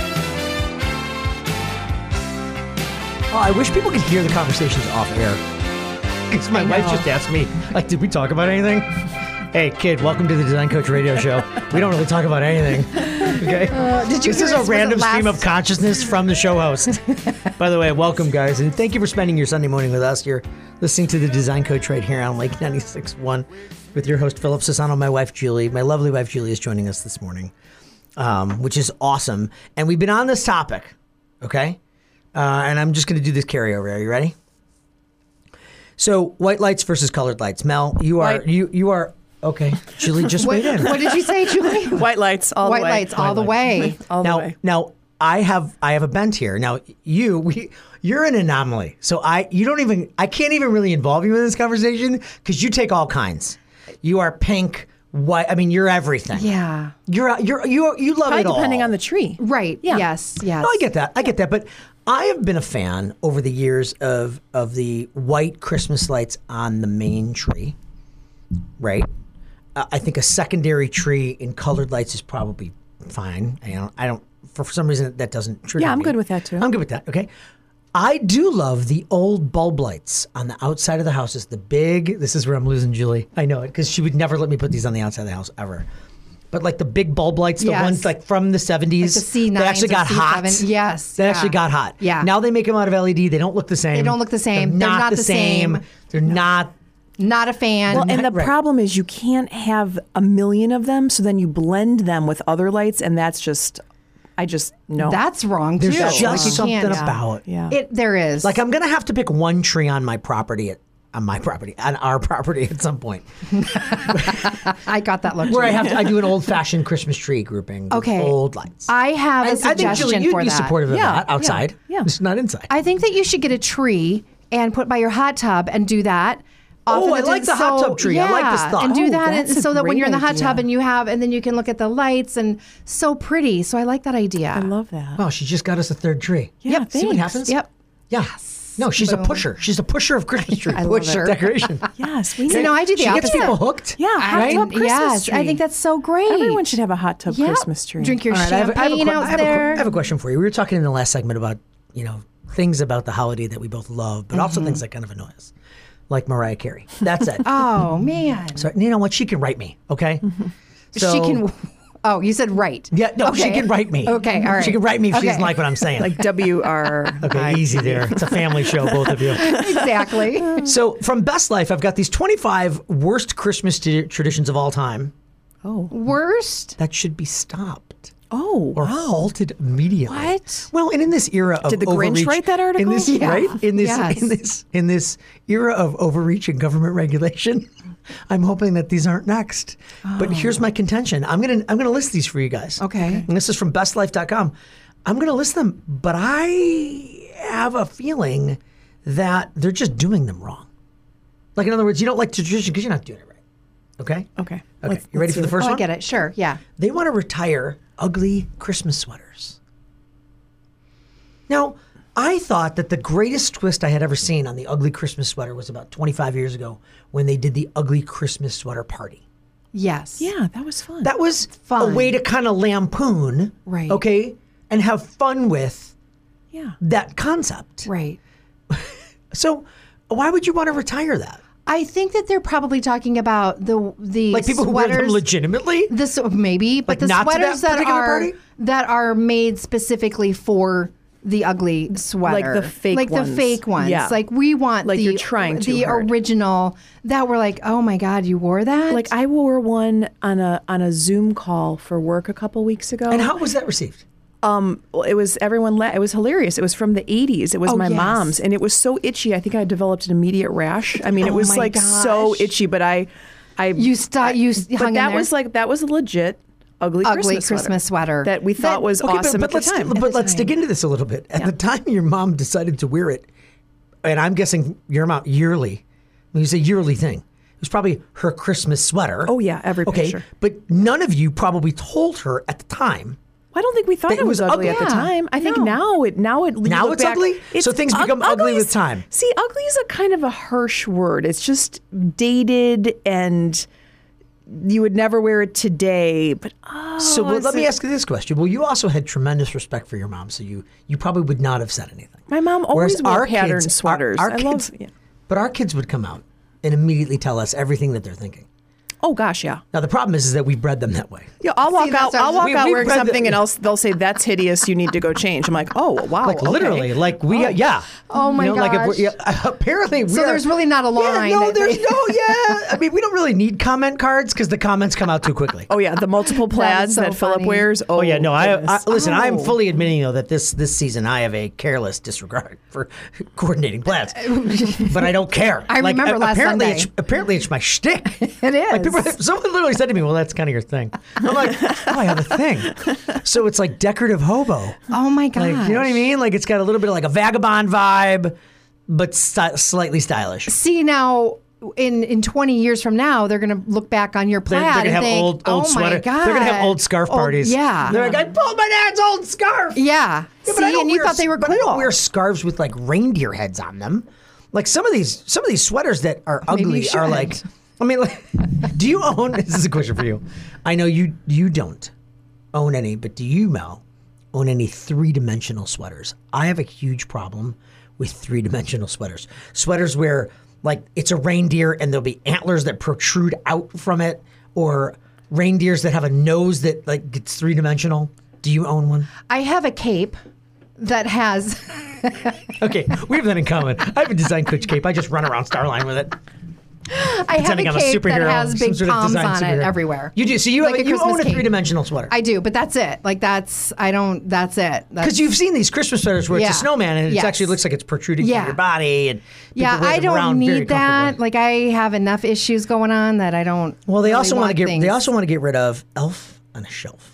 [SPEAKER 3] Oh, I wish people could hear the conversations off air. Because my wife just asked me, like, did we talk about anything? Hey, kid, welcome to the Design Coach radio show. We don't really talk about anything. Okay?
[SPEAKER 4] Uh, did you
[SPEAKER 3] this
[SPEAKER 4] hear
[SPEAKER 3] is
[SPEAKER 4] us-
[SPEAKER 3] a
[SPEAKER 4] was it
[SPEAKER 3] random stream
[SPEAKER 4] last-
[SPEAKER 3] of consciousness from the show host. By the way, welcome, guys. And thank you for spending your Sunday morning with us. You're listening to the Design Coach right here on Lake ninety-six point one with your host, Philip Sassano, my wife, Julie. My lovely wife, Julie, is joining us this morning, um, which is awesome. And we've been on this topic, okay? Uh, and I'm just going to do this carryover. Are you ready? So, white lights versus colored lights. Mel, you are
[SPEAKER 5] White.
[SPEAKER 3] you you are okay. Julie just
[SPEAKER 4] what,
[SPEAKER 3] weighed in.
[SPEAKER 4] what did you say, Julie?
[SPEAKER 5] White lights all
[SPEAKER 4] White
[SPEAKER 5] the way.
[SPEAKER 4] lights all the way.
[SPEAKER 5] all the
[SPEAKER 3] Now,
[SPEAKER 5] way.
[SPEAKER 3] now I have I have a bent here. Now, you we you're an anomaly. So I you don't even I can't even really involve you in this conversation because you take all kinds. You are pink, white. I mean, you're everything.
[SPEAKER 4] Yeah.
[SPEAKER 3] You're you're you you love
[SPEAKER 5] Probably
[SPEAKER 3] it all.
[SPEAKER 5] depending on the tree.
[SPEAKER 4] Right.
[SPEAKER 5] Yeah.
[SPEAKER 4] Yes. Yes.
[SPEAKER 3] No, I get that. I get that. But I have been a fan over the years of of the white Christmas lights on the main tree. Right. Uh, I think a secondary tree in colored lights is probably fine. I don't. I don't. For some reason, that doesn't trigger
[SPEAKER 5] Yeah, I'm
[SPEAKER 3] me.
[SPEAKER 5] good with that, too.
[SPEAKER 3] I'm good with that. Okay. I do love the old bulb lights on the outside of the houses. The big. This is where I'm losing Julie. I know it because she would never let me put these on the outside of the house ever. But like the big bulb lights, the
[SPEAKER 4] Yes.
[SPEAKER 3] ones like from the seventies,
[SPEAKER 4] Like the C nines
[SPEAKER 3] that actually
[SPEAKER 4] or
[SPEAKER 3] got
[SPEAKER 4] C
[SPEAKER 3] hot.
[SPEAKER 4] seven. Yes,
[SPEAKER 3] that
[SPEAKER 4] yeah.
[SPEAKER 3] actually got hot.
[SPEAKER 4] Yeah.
[SPEAKER 3] Now they make them out of L E D. They don't look the same.
[SPEAKER 4] They don't look the same.
[SPEAKER 3] They're
[SPEAKER 4] They're
[SPEAKER 3] not,
[SPEAKER 4] not
[SPEAKER 3] the,
[SPEAKER 4] the
[SPEAKER 3] same.
[SPEAKER 4] same.
[SPEAKER 3] They're not.
[SPEAKER 4] Not a fan.
[SPEAKER 5] Well, and the
[SPEAKER 3] Right.
[SPEAKER 5] problem is you can't have a million of them, so then you blend them with other lights, and that's just, I just no.
[SPEAKER 4] That's wrong
[SPEAKER 3] There's
[SPEAKER 4] too.
[SPEAKER 3] just
[SPEAKER 4] Like, you
[SPEAKER 3] something
[SPEAKER 4] can't-
[SPEAKER 3] about
[SPEAKER 5] yeah.
[SPEAKER 4] It there is.
[SPEAKER 3] Like I'm gonna have to pick one tree on my property at on my property, on our property at some point.
[SPEAKER 4] I got that luxury.
[SPEAKER 3] Where I have to, I do an old fashioned Christmas tree grouping. With
[SPEAKER 4] Okay.
[SPEAKER 3] old lights.
[SPEAKER 4] I have a
[SPEAKER 3] And I think
[SPEAKER 4] suggestion
[SPEAKER 3] Julie, you'd
[SPEAKER 4] for
[SPEAKER 3] be
[SPEAKER 4] that.
[SPEAKER 3] supportive of
[SPEAKER 5] Yeah,
[SPEAKER 3] that outside.
[SPEAKER 5] yeah, yeah.
[SPEAKER 3] It's not inside.
[SPEAKER 4] I think that you should get a tree and put by your hot tub and do that.
[SPEAKER 3] Oh,
[SPEAKER 4] Often
[SPEAKER 3] I
[SPEAKER 4] it's
[SPEAKER 3] like the hot
[SPEAKER 4] so-
[SPEAKER 3] tub tree. I like this
[SPEAKER 4] yeah,
[SPEAKER 3] thought.
[SPEAKER 4] And do
[SPEAKER 5] Oh,
[SPEAKER 4] that, and
[SPEAKER 5] that's a
[SPEAKER 4] so that when
[SPEAKER 5] great
[SPEAKER 4] you're in the hot
[SPEAKER 5] idea.
[SPEAKER 4] tub and you have, and then you can look at the lights and so pretty. So I like that idea.
[SPEAKER 5] I love that.
[SPEAKER 3] Well, she just got us a third tree.
[SPEAKER 5] Yeah,
[SPEAKER 3] Yep. See what
[SPEAKER 5] thanks.
[SPEAKER 3] happens?
[SPEAKER 4] Yep.
[SPEAKER 3] Yeah. No, she's a pusher. She's a pusher of Christmas tree.
[SPEAKER 4] I love
[SPEAKER 3] pusher
[SPEAKER 4] it.
[SPEAKER 3] decoration.
[SPEAKER 5] Yes, we
[SPEAKER 4] So
[SPEAKER 5] need.
[SPEAKER 4] no, I do the
[SPEAKER 3] She gets
[SPEAKER 4] opposite.
[SPEAKER 3] people hooked.
[SPEAKER 5] Yeah, hot
[SPEAKER 4] I-
[SPEAKER 5] tub Christmas
[SPEAKER 4] yes,
[SPEAKER 5] tree.
[SPEAKER 4] I think that's so great.
[SPEAKER 5] Everyone should have a hot tub
[SPEAKER 4] Yep.
[SPEAKER 5] Christmas tree.
[SPEAKER 4] Drink your
[SPEAKER 3] All right, I have, a- I have a
[SPEAKER 4] champagne
[SPEAKER 3] que-
[SPEAKER 4] out
[SPEAKER 3] I have a que-
[SPEAKER 4] there.
[SPEAKER 3] I have a question for you. We were talking in the last segment about, you know, things about the holiday that we both love, but also things that kind of annoy us, like Mariah Carey. That's it.
[SPEAKER 4] Oh man,
[SPEAKER 3] So you know what? She can write me, okay? So,
[SPEAKER 4] she can. Oh, you said right.
[SPEAKER 3] Yeah, no, she
[SPEAKER 4] Okay.
[SPEAKER 3] can write me.
[SPEAKER 4] Okay, all right.
[SPEAKER 3] She can write me if she
[SPEAKER 4] Okay.
[SPEAKER 3] doesn't like what I'm saying.
[SPEAKER 5] Like W R.
[SPEAKER 3] okay, easy there. It's a family show, both of you.
[SPEAKER 4] Exactly.
[SPEAKER 3] So from Best Life, I've got these twenty-five worst Christmas t- traditions of all time
[SPEAKER 5] Oh.
[SPEAKER 4] Worst.
[SPEAKER 3] that should be stopped.
[SPEAKER 5] Oh.
[SPEAKER 3] Or halted immediately.
[SPEAKER 4] What?
[SPEAKER 3] Well, and in this era of
[SPEAKER 5] Did the Grinch
[SPEAKER 3] overreach-
[SPEAKER 5] write that article?
[SPEAKER 3] In this,
[SPEAKER 4] Yeah.
[SPEAKER 3] right? In this,
[SPEAKER 4] Yes.
[SPEAKER 3] in this, in this era of overreach and government regulation, I'm hoping that these aren't next. But here's my contention: I'm gonna, I'm gonna list these for you guys.
[SPEAKER 4] Okay.
[SPEAKER 3] And this is from best life dot com. I'm gonna list them, but I have a feeling that they're just doing them wrong. Like in other words, you don't like tradition because you're not doing it right. Okay.
[SPEAKER 5] Okay.
[SPEAKER 3] Okay.
[SPEAKER 5] Let's-
[SPEAKER 3] You ready
[SPEAKER 5] let's
[SPEAKER 3] for the
[SPEAKER 5] hear
[SPEAKER 3] first
[SPEAKER 4] Oh, I
[SPEAKER 3] one?
[SPEAKER 4] get it. Sure. Yeah.
[SPEAKER 3] They want to retire ugly Christmas sweaters. Now, I thought that the greatest twist I had ever seen on the ugly Christmas sweater was about twenty-five years ago when they did the ugly Christmas sweater party.
[SPEAKER 4] Yes.
[SPEAKER 5] Yeah, that was fun.
[SPEAKER 3] That was
[SPEAKER 4] Fun.
[SPEAKER 3] a way to kind of lampoon,
[SPEAKER 4] Right.
[SPEAKER 3] okay, and have fun with
[SPEAKER 5] yeah.
[SPEAKER 3] that concept.
[SPEAKER 4] Right.
[SPEAKER 3] So, why would you want to retire that?
[SPEAKER 4] I think that they're probably talking about the the
[SPEAKER 3] Like people who wear them
[SPEAKER 4] sweaters.
[SPEAKER 3] legitimately?
[SPEAKER 4] The s- maybe, but
[SPEAKER 3] Like
[SPEAKER 4] the
[SPEAKER 3] not to that
[SPEAKER 4] sweaters that,
[SPEAKER 3] particular
[SPEAKER 4] are
[SPEAKER 3] party?
[SPEAKER 4] that are made specifically for the ugly sweater,
[SPEAKER 5] the fake
[SPEAKER 4] like
[SPEAKER 5] ones.
[SPEAKER 4] the fake ones.
[SPEAKER 5] Yeah.
[SPEAKER 4] Like we want
[SPEAKER 5] Like
[SPEAKER 4] the,
[SPEAKER 5] you're trying too
[SPEAKER 4] the
[SPEAKER 5] hard.
[SPEAKER 4] original that we're like, oh my god, you wore that?
[SPEAKER 5] Like I wore one on a on a Zoom call for work a couple weeks ago.
[SPEAKER 3] And how was that received?
[SPEAKER 5] Um, well, it was everyone. La- it was hilarious. It was from the eighties. It was
[SPEAKER 4] Oh,
[SPEAKER 5] my
[SPEAKER 4] yes.
[SPEAKER 5] mom's, and it was so itchy. I think I developed an immediate rash. I mean, it
[SPEAKER 4] Oh
[SPEAKER 5] was
[SPEAKER 4] my
[SPEAKER 5] like so
[SPEAKER 4] gosh.
[SPEAKER 5] itchy. But I, I
[SPEAKER 4] you st- you s-
[SPEAKER 5] But
[SPEAKER 4] hung in
[SPEAKER 5] that
[SPEAKER 4] there.
[SPEAKER 5] was like that was a legit ugly,
[SPEAKER 4] Ugly
[SPEAKER 5] Christmas,
[SPEAKER 4] Christmas sweater.
[SPEAKER 5] that we thought
[SPEAKER 4] That-
[SPEAKER 5] was
[SPEAKER 3] Okay,
[SPEAKER 5] awesome
[SPEAKER 3] but,
[SPEAKER 5] at
[SPEAKER 3] but
[SPEAKER 5] the
[SPEAKER 3] let's
[SPEAKER 5] time.
[SPEAKER 3] but let's dig into this a little bit. At the time your mom decided to wear it, and I'm guessing your amount yearly. When you say yearly thing, it was probably her Christmas sweater.
[SPEAKER 5] Oh, yeah, every
[SPEAKER 3] okay,
[SPEAKER 5] picture.
[SPEAKER 3] but none of you probably told her at the time.
[SPEAKER 5] I don't think we thought
[SPEAKER 3] That
[SPEAKER 5] it was,
[SPEAKER 3] was
[SPEAKER 5] ugly
[SPEAKER 3] ugly.
[SPEAKER 5] at the
[SPEAKER 4] Yeah.
[SPEAKER 5] time. I think
[SPEAKER 4] No.
[SPEAKER 5] now it now it you
[SPEAKER 3] Now
[SPEAKER 5] look
[SPEAKER 3] it's
[SPEAKER 5] back,
[SPEAKER 3] ugly? So things become ugly with
[SPEAKER 5] ugly's-
[SPEAKER 3] time.
[SPEAKER 5] See, ugly is a kind of a harsh word. It's just dated and you would never wear it today. But oh,
[SPEAKER 3] So well,
[SPEAKER 5] is
[SPEAKER 3] let me
[SPEAKER 5] it-
[SPEAKER 3] ask you this question. Well, you also had tremendous respect for your mom, so you you probably would not have said anything.
[SPEAKER 5] My mom
[SPEAKER 3] Whereas
[SPEAKER 5] always wore
[SPEAKER 3] our
[SPEAKER 5] patterned
[SPEAKER 3] kids-
[SPEAKER 5] sweaters.
[SPEAKER 3] Our, our
[SPEAKER 5] I
[SPEAKER 3] kids,
[SPEAKER 5] love. Yeah.
[SPEAKER 3] but our kids would come out and immediately tell us everything that they're thinking.
[SPEAKER 5] Oh gosh, yeah.
[SPEAKER 3] Now the problem is, is that we bred them that way.
[SPEAKER 5] Yeah, I'll walk
[SPEAKER 4] that's
[SPEAKER 5] out.
[SPEAKER 4] what I
[SPEAKER 5] I'll
[SPEAKER 4] was-
[SPEAKER 5] walk
[SPEAKER 3] we-
[SPEAKER 5] out
[SPEAKER 3] we
[SPEAKER 5] wearing
[SPEAKER 3] bred the-
[SPEAKER 5] something, and else they'll say that's hideous. You need to go change. I'm like, oh wow,
[SPEAKER 3] Like
[SPEAKER 5] okay.
[SPEAKER 3] literally, like we, uh, yeah.
[SPEAKER 4] Oh, my
[SPEAKER 3] you know, Like if
[SPEAKER 4] gosh.
[SPEAKER 3] we're, yeah, apparently, we
[SPEAKER 4] So
[SPEAKER 3] are-
[SPEAKER 4] there's really not a line
[SPEAKER 3] Yeah, no,
[SPEAKER 4] that
[SPEAKER 3] there's
[SPEAKER 4] they-
[SPEAKER 3] no, yeah. I mean, we don't really need comment cards because the comments come out too quickly.
[SPEAKER 5] Oh yeah, the multiple
[SPEAKER 4] That
[SPEAKER 5] plaids
[SPEAKER 4] is
[SPEAKER 5] that,
[SPEAKER 4] so
[SPEAKER 5] Philip
[SPEAKER 4] funny.
[SPEAKER 5] wears. Oh,
[SPEAKER 3] Oh yeah, no. I, I
[SPEAKER 5] goodness.
[SPEAKER 3] listen. I'm
[SPEAKER 4] Oh.
[SPEAKER 3] fully admitting though that this this season I have a careless disregard for coordinating plans, but I don't care.
[SPEAKER 4] I
[SPEAKER 3] Like,
[SPEAKER 4] remember
[SPEAKER 3] a-
[SPEAKER 4] last
[SPEAKER 3] apparently
[SPEAKER 4] Sunday.
[SPEAKER 3] It's, apparently, it's my shtick.
[SPEAKER 4] It is.
[SPEAKER 3] Like people, someone literally said to me, "Well, that's kind of your thing." I'm like, "Oh, I have a thing." So it's like decorative hobo.
[SPEAKER 4] oh my god.
[SPEAKER 3] Like, you know what I mean? Like it's got a little bit of like a vagabond vibe, but sti- slightly stylish.
[SPEAKER 4] See now, in in twenty years from now, they're going to look back on your
[SPEAKER 3] They're,
[SPEAKER 4] plaid
[SPEAKER 3] they're gonna
[SPEAKER 4] and
[SPEAKER 3] have
[SPEAKER 4] think,
[SPEAKER 3] old old
[SPEAKER 4] oh
[SPEAKER 3] sweater.
[SPEAKER 4] my god,
[SPEAKER 3] They're gonna have old scarf
[SPEAKER 4] Old-
[SPEAKER 3] parties.
[SPEAKER 4] yeah,
[SPEAKER 3] They're like, I pulled my dad's old scarf.
[SPEAKER 4] yeah.
[SPEAKER 3] Yeah, but I
[SPEAKER 4] See,
[SPEAKER 3] don't
[SPEAKER 4] and you
[SPEAKER 3] wear-
[SPEAKER 4] thought they were
[SPEAKER 3] but
[SPEAKER 4] cool.
[SPEAKER 3] I don't wear scarves with like reindeer heads on them. Like some of these, some of these sweaters that are ugly
[SPEAKER 4] you
[SPEAKER 3] are
[SPEAKER 4] should.
[SPEAKER 3] like. I mean, like, do you own? This is a question for you. I know you you don't own any, but do you, Mel, own any three dimensional sweaters? I have a huge problem with three dimensional sweaters. Sweaters where like it's a reindeer and there'll be antlers that protrude out from it, or reindeers that have a nose that like gets three dimensional. Do you own one?
[SPEAKER 4] I have a cape that has.
[SPEAKER 3] Okay, we have that in common. I have a design coach cape. I just run around Starline with it.
[SPEAKER 4] I have a
[SPEAKER 3] Pretending I'm
[SPEAKER 4] cape that
[SPEAKER 3] superhero,
[SPEAKER 4] has
[SPEAKER 3] some
[SPEAKER 4] big
[SPEAKER 3] sort of
[SPEAKER 4] palms
[SPEAKER 3] design
[SPEAKER 4] on it
[SPEAKER 3] superhero.
[SPEAKER 4] everywhere.
[SPEAKER 3] You do. So you,
[SPEAKER 4] Like
[SPEAKER 3] have,
[SPEAKER 4] a
[SPEAKER 3] you own
[SPEAKER 4] Christmas
[SPEAKER 3] a
[SPEAKER 4] cape.
[SPEAKER 3] three-dimensional sweater.
[SPEAKER 4] I do, but that's it. Like that's I don't. That's it.
[SPEAKER 3] Because you've seen these Christmas sweaters where
[SPEAKER 4] Yeah.
[SPEAKER 3] it's a snowman and it
[SPEAKER 4] Yes.
[SPEAKER 3] actually looks like it's protruding
[SPEAKER 4] Yeah.
[SPEAKER 3] from your body. And
[SPEAKER 4] Yeah,
[SPEAKER 3] people wear
[SPEAKER 4] I
[SPEAKER 3] them around
[SPEAKER 4] don't
[SPEAKER 3] very
[SPEAKER 4] need that.
[SPEAKER 3] comfortably.
[SPEAKER 4] Like I have enough issues going on that I don't.
[SPEAKER 3] Well, they
[SPEAKER 4] really
[SPEAKER 3] also want to get
[SPEAKER 4] things.
[SPEAKER 3] they also want to get rid of Elf on a Shelf.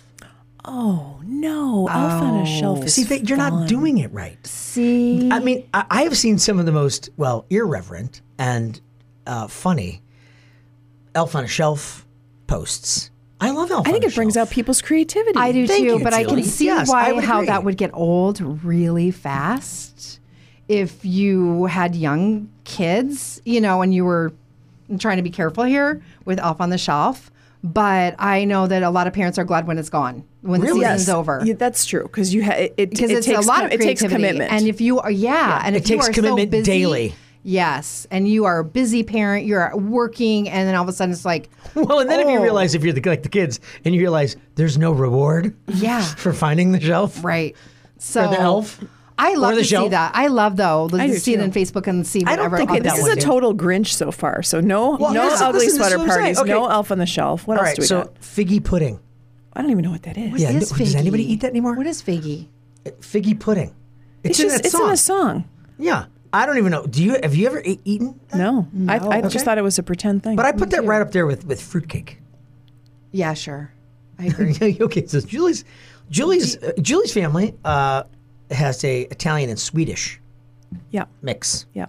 [SPEAKER 5] Oh no, Elf on a Shelf is
[SPEAKER 3] See, they, you're
[SPEAKER 5] fun.
[SPEAKER 3] not doing it right.
[SPEAKER 4] see.
[SPEAKER 3] I mean, I, I have seen some of the most well irreverent and uh, funny Elf on a Shelf posts. I love Elf.
[SPEAKER 5] I think
[SPEAKER 3] on a
[SPEAKER 5] it brings
[SPEAKER 3] Shelf.
[SPEAKER 5] out people's creativity.
[SPEAKER 4] I do
[SPEAKER 3] Thank
[SPEAKER 4] too,
[SPEAKER 3] you,
[SPEAKER 4] but I
[SPEAKER 3] Julie.
[SPEAKER 4] can see
[SPEAKER 3] Yes, I
[SPEAKER 4] why
[SPEAKER 3] would
[SPEAKER 4] how
[SPEAKER 3] agree.
[SPEAKER 4] that would get old really fast if you had young kids, you know, and you were I'm trying to be careful here with Elf on the Shelf. But I know that a lot of parents are glad when it's gone, when
[SPEAKER 3] Really?
[SPEAKER 4] the season's
[SPEAKER 3] Yes.
[SPEAKER 4] over.
[SPEAKER 5] Yeah, that's true because you ha- it, it,
[SPEAKER 4] Because
[SPEAKER 5] it
[SPEAKER 4] it's
[SPEAKER 5] takes
[SPEAKER 4] a lot
[SPEAKER 5] com-
[SPEAKER 4] of
[SPEAKER 5] it takes
[SPEAKER 4] creativity.
[SPEAKER 5] commitment.
[SPEAKER 4] And if you are, yeah, and
[SPEAKER 3] It
[SPEAKER 4] if you
[SPEAKER 3] takes
[SPEAKER 4] are
[SPEAKER 3] commitment
[SPEAKER 4] so busy,
[SPEAKER 3] daily.
[SPEAKER 4] Yes, and you are a busy parent, you're working, and then all of a sudden it's like,
[SPEAKER 3] Well, and then if you
[SPEAKER 4] oh,
[SPEAKER 3] realize if you're the, like the kids and you realize there's no reward
[SPEAKER 4] Yeah.
[SPEAKER 3] for finding the shelf
[SPEAKER 4] right. So
[SPEAKER 3] or the elf.
[SPEAKER 4] I love
[SPEAKER 3] or the
[SPEAKER 4] to see
[SPEAKER 3] shelf.
[SPEAKER 4] that. I love though to
[SPEAKER 5] I do
[SPEAKER 4] see it
[SPEAKER 5] too.
[SPEAKER 4] on Facebook and see
[SPEAKER 3] I don't
[SPEAKER 4] whatever.
[SPEAKER 3] think
[SPEAKER 5] okay,
[SPEAKER 3] it-
[SPEAKER 5] this
[SPEAKER 3] that
[SPEAKER 5] is
[SPEAKER 3] one
[SPEAKER 5] a
[SPEAKER 3] did.
[SPEAKER 5] total Grinch so far. So no,
[SPEAKER 3] Well,
[SPEAKER 5] no
[SPEAKER 3] listen,
[SPEAKER 5] ugly
[SPEAKER 3] listen, this is
[SPEAKER 5] sweater
[SPEAKER 3] what I'm saying.
[SPEAKER 5] parties,
[SPEAKER 3] Okay.
[SPEAKER 5] no Elf on the Shelf. What
[SPEAKER 3] All
[SPEAKER 5] else
[SPEAKER 3] right,
[SPEAKER 5] do we
[SPEAKER 3] so
[SPEAKER 5] got?
[SPEAKER 3] figgy pudding.
[SPEAKER 5] I don't even know what that is.
[SPEAKER 3] Yeah,
[SPEAKER 4] is
[SPEAKER 3] no- does
[SPEAKER 4] figgy?
[SPEAKER 3] anybody eat that anymore?
[SPEAKER 4] What is figgy?
[SPEAKER 3] Figgy pudding.
[SPEAKER 5] It's,
[SPEAKER 3] in
[SPEAKER 5] just
[SPEAKER 3] that
[SPEAKER 5] it's
[SPEAKER 3] song.
[SPEAKER 5] in a song.
[SPEAKER 3] Yeah, I don't even know. Do you have you ever e- eaten? that?
[SPEAKER 5] No, I, I
[SPEAKER 3] Okay.
[SPEAKER 5] just thought it was a pretend thing.
[SPEAKER 3] But I put that right up there with with fruitcake.
[SPEAKER 4] Yeah, sure. I agree.
[SPEAKER 3] Okay, so Julie's Julie's uh, Julie's family uh, has a Italian and Swedish
[SPEAKER 5] yeah,
[SPEAKER 3] mix.
[SPEAKER 5] yeah.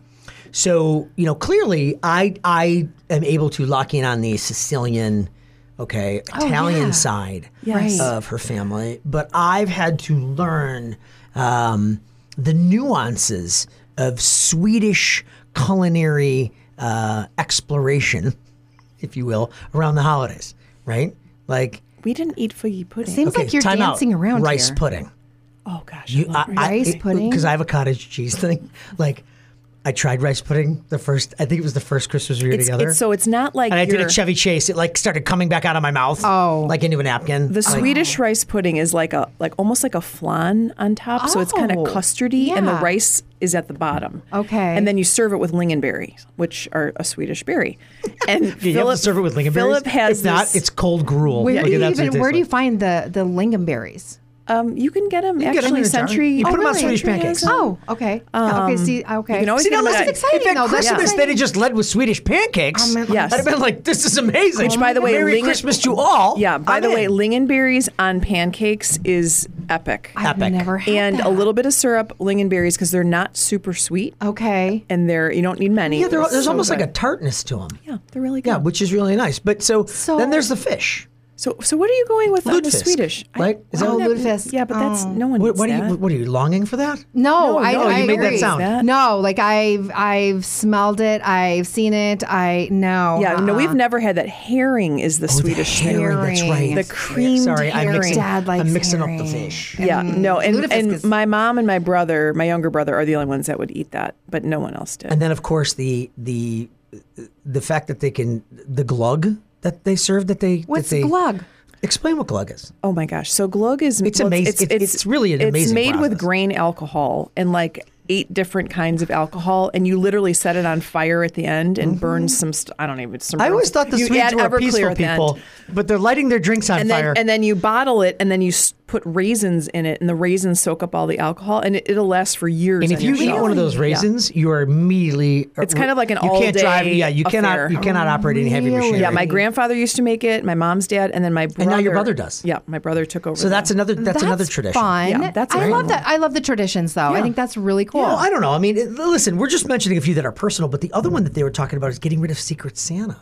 [SPEAKER 3] So you know, clearly, I I am able to lock in on the Sicilian, okay, Italian
[SPEAKER 4] yeah.
[SPEAKER 3] side
[SPEAKER 5] Yes.
[SPEAKER 3] of her family, but I've had to learn um, the nuances of Swedish culinary uh, exploration, if you will, around the holidays. Right, like
[SPEAKER 5] We didn't eat figgy pudding.
[SPEAKER 4] Seems
[SPEAKER 3] okay,
[SPEAKER 4] like you're
[SPEAKER 3] time out.
[SPEAKER 4] dancing around
[SPEAKER 3] rice
[SPEAKER 4] here.
[SPEAKER 3] pudding.
[SPEAKER 5] oh gosh,
[SPEAKER 3] You,
[SPEAKER 5] I love
[SPEAKER 3] I,
[SPEAKER 4] Rice pudding?
[SPEAKER 3] because I have a cottage cheese thing. Like, I tried rice pudding the first. I think it was the first Christmas we were
[SPEAKER 5] it's,
[SPEAKER 3] together.
[SPEAKER 5] it's so it's not like
[SPEAKER 3] and I did
[SPEAKER 5] your-
[SPEAKER 3] a Chevy Chase. It like started coming back out of my mouth.
[SPEAKER 4] Oh.
[SPEAKER 3] like into a napkin.
[SPEAKER 5] The
[SPEAKER 3] Like,
[SPEAKER 5] Swedish rice pudding is like a like almost like a flan on top, so it's kind of
[SPEAKER 4] Oh,
[SPEAKER 5] custardy, and the
[SPEAKER 4] yeah.
[SPEAKER 5] rice is at the bottom.
[SPEAKER 4] Okay.
[SPEAKER 5] and then you serve it with lingonberry, which are a Swedish berry. And
[SPEAKER 3] Yeah, you have
[SPEAKER 5] Philip
[SPEAKER 3] to serve it with lingonberries.
[SPEAKER 5] Philip has
[SPEAKER 3] If not,
[SPEAKER 5] this-
[SPEAKER 3] it's cold gruel.
[SPEAKER 4] Where
[SPEAKER 3] Like,
[SPEAKER 4] do you
[SPEAKER 3] that's what it
[SPEAKER 4] even? Where
[SPEAKER 3] tastes
[SPEAKER 4] do you
[SPEAKER 3] like.
[SPEAKER 4] find the the lingonberries?
[SPEAKER 5] um, you can get them
[SPEAKER 3] can get 'em
[SPEAKER 5] actually.
[SPEAKER 3] in a jar.
[SPEAKER 5] Century.
[SPEAKER 3] You put 'em on
[SPEAKER 5] really?
[SPEAKER 3] Swedish
[SPEAKER 5] Century
[SPEAKER 3] pancakes.
[SPEAKER 5] has 'em.
[SPEAKER 4] Oh, okay. okay. See, okay.
[SPEAKER 5] you can always
[SPEAKER 3] See,
[SPEAKER 5] get
[SPEAKER 3] now
[SPEAKER 5] 'em at
[SPEAKER 3] listen,
[SPEAKER 5] a-
[SPEAKER 4] That's exciting,
[SPEAKER 3] if
[SPEAKER 4] though.
[SPEAKER 3] at
[SPEAKER 4] That's
[SPEAKER 3] Christmas
[SPEAKER 4] exciting.
[SPEAKER 3] they'd have just led with Swedish pancakes,
[SPEAKER 4] Oh, man.
[SPEAKER 5] Yes.
[SPEAKER 3] I'd have been like, "This is amazing."
[SPEAKER 5] Which, by the way,
[SPEAKER 3] Merry
[SPEAKER 5] lingon-
[SPEAKER 3] Christmas to all.
[SPEAKER 5] Yeah. By
[SPEAKER 3] I'm
[SPEAKER 5] the way,
[SPEAKER 3] in.
[SPEAKER 5] lingonberries on pancakes is epic.
[SPEAKER 4] I've
[SPEAKER 3] epic.
[SPEAKER 4] never had
[SPEAKER 5] and
[SPEAKER 4] that.
[SPEAKER 5] a little bit of syrup, lingonberries, because they're not super sweet,
[SPEAKER 4] Okay.
[SPEAKER 5] and they're you don't need many.
[SPEAKER 3] yeah, there-
[SPEAKER 5] It's
[SPEAKER 3] there's
[SPEAKER 5] so
[SPEAKER 3] almost
[SPEAKER 5] good.
[SPEAKER 3] like a tartness to them.
[SPEAKER 5] yeah, they're really good.
[SPEAKER 3] Yeah, which is really nice. But so,
[SPEAKER 4] So-
[SPEAKER 3] then there's the fish.
[SPEAKER 5] So, so what are you going with on the
[SPEAKER 3] Lutefisk,
[SPEAKER 5] Swedish?
[SPEAKER 3] right? Is that
[SPEAKER 4] Oh,
[SPEAKER 3] what-
[SPEAKER 4] lutefisk.
[SPEAKER 5] Yeah, but that's
[SPEAKER 4] Oh.
[SPEAKER 5] no one.
[SPEAKER 3] What,
[SPEAKER 5] eats
[SPEAKER 3] what are you?
[SPEAKER 5] that.
[SPEAKER 3] What are you longing for that?
[SPEAKER 4] No,
[SPEAKER 5] No,
[SPEAKER 4] I,
[SPEAKER 5] no,
[SPEAKER 4] I
[SPEAKER 3] you made that
[SPEAKER 4] agree.
[SPEAKER 3] sound.
[SPEAKER 5] That-
[SPEAKER 4] No, like I've I've smelled it, I've seen it. I no.
[SPEAKER 5] Yeah, no,
[SPEAKER 4] uh-uh.
[SPEAKER 5] we've never had that. Herring is the
[SPEAKER 3] Oh,
[SPEAKER 5] Swedish
[SPEAKER 3] the herring, that's
[SPEAKER 4] herring.
[SPEAKER 3] right.
[SPEAKER 5] The creamed
[SPEAKER 3] Sorry, I'm mixing,
[SPEAKER 4] Dad likes
[SPEAKER 3] I'm mixing up the
[SPEAKER 4] herring.
[SPEAKER 3] fish.
[SPEAKER 5] Yeah, no, and,
[SPEAKER 4] lutefisk
[SPEAKER 5] and
[SPEAKER 4] is-
[SPEAKER 5] my mom and my brother, my younger brother, are the only ones that would eat that, but no one else did.
[SPEAKER 3] And then, of course, the the the fact that they can the glug that they serve that they
[SPEAKER 4] What's
[SPEAKER 3] that they,
[SPEAKER 4] glug?
[SPEAKER 3] Explain what glug is.
[SPEAKER 5] Oh my gosh! So glug is
[SPEAKER 3] It's amazing. It's- it's really an
[SPEAKER 5] it's
[SPEAKER 3] amazing
[SPEAKER 5] made with
[SPEAKER 3] process.
[SPEAKER 5] grain alcohol and like eight different kinds of alcohol, and you literally set it on fire at the end and burn some. St- I don't even. Some
[SPEAKER 3] Mm-hmm. I always thought the
[SPEAKER 5] you
[SPEAKER 3] Swedes
[SPEAKER 5] add
[SPEAKER 3] were
[SPEAKER 5] Everclear
[SPEAKER 3] peaceful
[SPEAKER 5] at the end.
[SPEAKER 3] people, but they're lighting their drinks on
[SPEAKER 5] And
[SPEAKER 3] fire.
[SPEAKER 5] then, and then you bottle it, and then you s- put raisins in it, and the raisins soak up all the alcohol, and it, it'll last for years.
[SPEAKER 3] And if
[SPEAKER 5] on
[SPEAKER 3] you
[SPEAKER 5] your
[SPEAKER 3] eat
[SPEAKER 5] shelf.
[SPEAKER 3] one of those
[SPEAKER 5] Yeah.
[SPEAKER 3] raisins, you are immediately.
[SPEAKER 5] It's kind of like an
[SPEAKER 3] you can't drive.
[SPEAKER 5] all-day
[SPEAKER 3] Yeah, you cannot.
[SPEAKER 5] affair.
[SPEAKER 3] You cannot operate any heavy
[SPEAKER 4] Really?
[SPEAKER 3] machinery.
[SPEAKER 5] Yeah, my grandfather used to make it. My mom's dad, and then my brother.
[SPEAKER 3] now your brother does.
[SPEAKER 5] Yeah, my brother took over.
[SPEAKER 3] So that's
[SPEAKER 5] the-
[SPEAKER 3] another. That's, another tradition.
[SPEAKER 4] Fun.
[SPEAKER 5] Yeah, that's
[SPEAKER 4] I
[SPEAKER 5] very
[SPEAKER 4] love
[SPEAKER 5] cool.
[SPEAKER 4] that. I love the traditions, though. I think that's really cool.
[SPEAKER 3] You know, I don't know. I mean, it, listen, we're just mentioning a few that are personal, but the other one that they were talking about is getting rid of Secret Santa.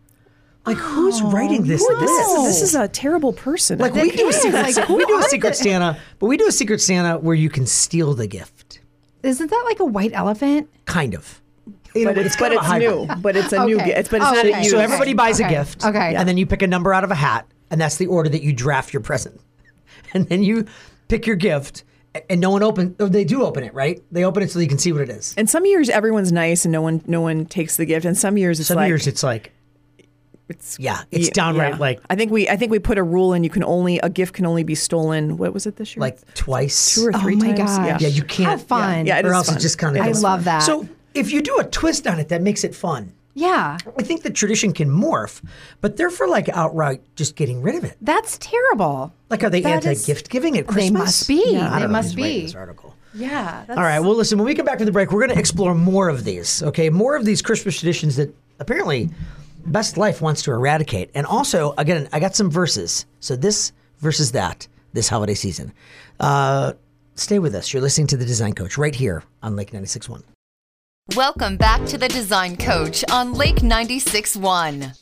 [SPEAKER 3] Like, who's writing this
[SPEAKER 5] Who- this,
[SPEAKER 3] list?
[SPEAKER 5] is, this is a terrible person.
[SPEAKER 3] Like we do a
[SPEAKER 4] is.
[SPEAKER 3] secret,
[SPEAKER 4] Like,
[SPEAKER 3] we
[SPEAKER 4] who
[SPEAKER 3] do a
[SPEAKER 4] are
[SPEAKER 3] secret
[SPEAKER 4] the-
[SPEAKER 3] Santa, but we do a secret Santa where you can steal the gift,
[SPEAKER 4] Isn't that like a white elephant?
[SPEAKER 3] kind of. You know,
[SPEAKER 5] but it's but
[SPEAKER 3] kind of
[SPEAKER 5] it's
[SPEAKER 3] a
[SPEAKER 5] new.
[SPEAKER 3] hybrid.
[SPEAKER 5] But it's a new.
[SPEAKER 4] Okay.
[SPEAKER 5] gi- It's but it's
[SPEAKER 4] Oh,
[SPEAKER 5] not
[SPEAKER 4] okay.
[SPEAKER 5] a used.
[SPEAKER 3] So everybody buys
[SPEAKER 4] Okay.
[SPEAKER 3] a gift,
[SPEAKER 4] Okay.
[SPEAKER 3] and then you pick a number out of a hat, and that's the order that you draft your present, and then you pick your gift, and no one open. Oh, they do open it, right? They open it so you can see what it is.
[SPEAKER 5] And some years everyone's nice and no one no one takes the gift. And some years it's
[SPEAKER 3] Some
[SPEAKER 5] like
[SPEAKER 3] years it's like,
[SPEAKER 5] it's
[SPEAKER 3] yeah, it's
[SPEAKER 5] yeah,
[SPEAKER 3] downright
[SPEAKER 5] yeah.
[SPEAKER 3] like
[SPEAKER 5] I think we I think we put a rule in. You can only a gift can only be stolen. What was it this year?
[SPEAKER 3] like twice.
[SPEAKER 5] two or three
[SPEAKER 4] Oh my
[SPEAKER 5] times.
[SPEAKER 4] gosh.
[SPEAKER 5] Yeah.
[SPEAKER 3] Yeah, you can't.
[SPEAKER 4] How fun.
[SPEAKER 5] Yeah, it
[SPEAKER 3] or
[SPEAKER 5] is
[SPEAKER 3] else
[SPEAKER 5] fun.
[SPEAKER 3] it just kind of.
[SPEAKER 4] I love that.
[SPEAKER 3] So if you do a twist on it, that makes it fun.
[SPEAKER 4] Yeah.
[SPEAKER 3] I think the tradition can morph, but they're for like outright just getting rid of it.
[SPEAKER 4] That's terrible.
[SPEAKER 3] Like, are they
[SPEAKER 4] That
[SPEAKER 3] anti-gift giving at Christmas?
[SPEAKER 4] They must be.
[SPEAKER 3] Yeah, I
[SPEAKER 4] They
[SPEAKER 3] don't know
[SPEAKER 4] must
[SPEAKER 3] who's writing
[SPEAKER 4] be.
[SPEAKER 3] this article.
[SPEAKER 4] Yeah. That's,
[SPEAKER 3] All right. Well, listen, when we come back from the break, we're going to explore more of these, okay? More of these Christmas traditions that apparently Best Life wants to eradicate. And also, again, I got some verses. So this versus that this holiday season. Uh, stay with us. You're listening to The Design Coach right here on Lake ninety-six point one.
[SPEAKER 2] Welcome back to The Design Coach on Lake ninety-six point one.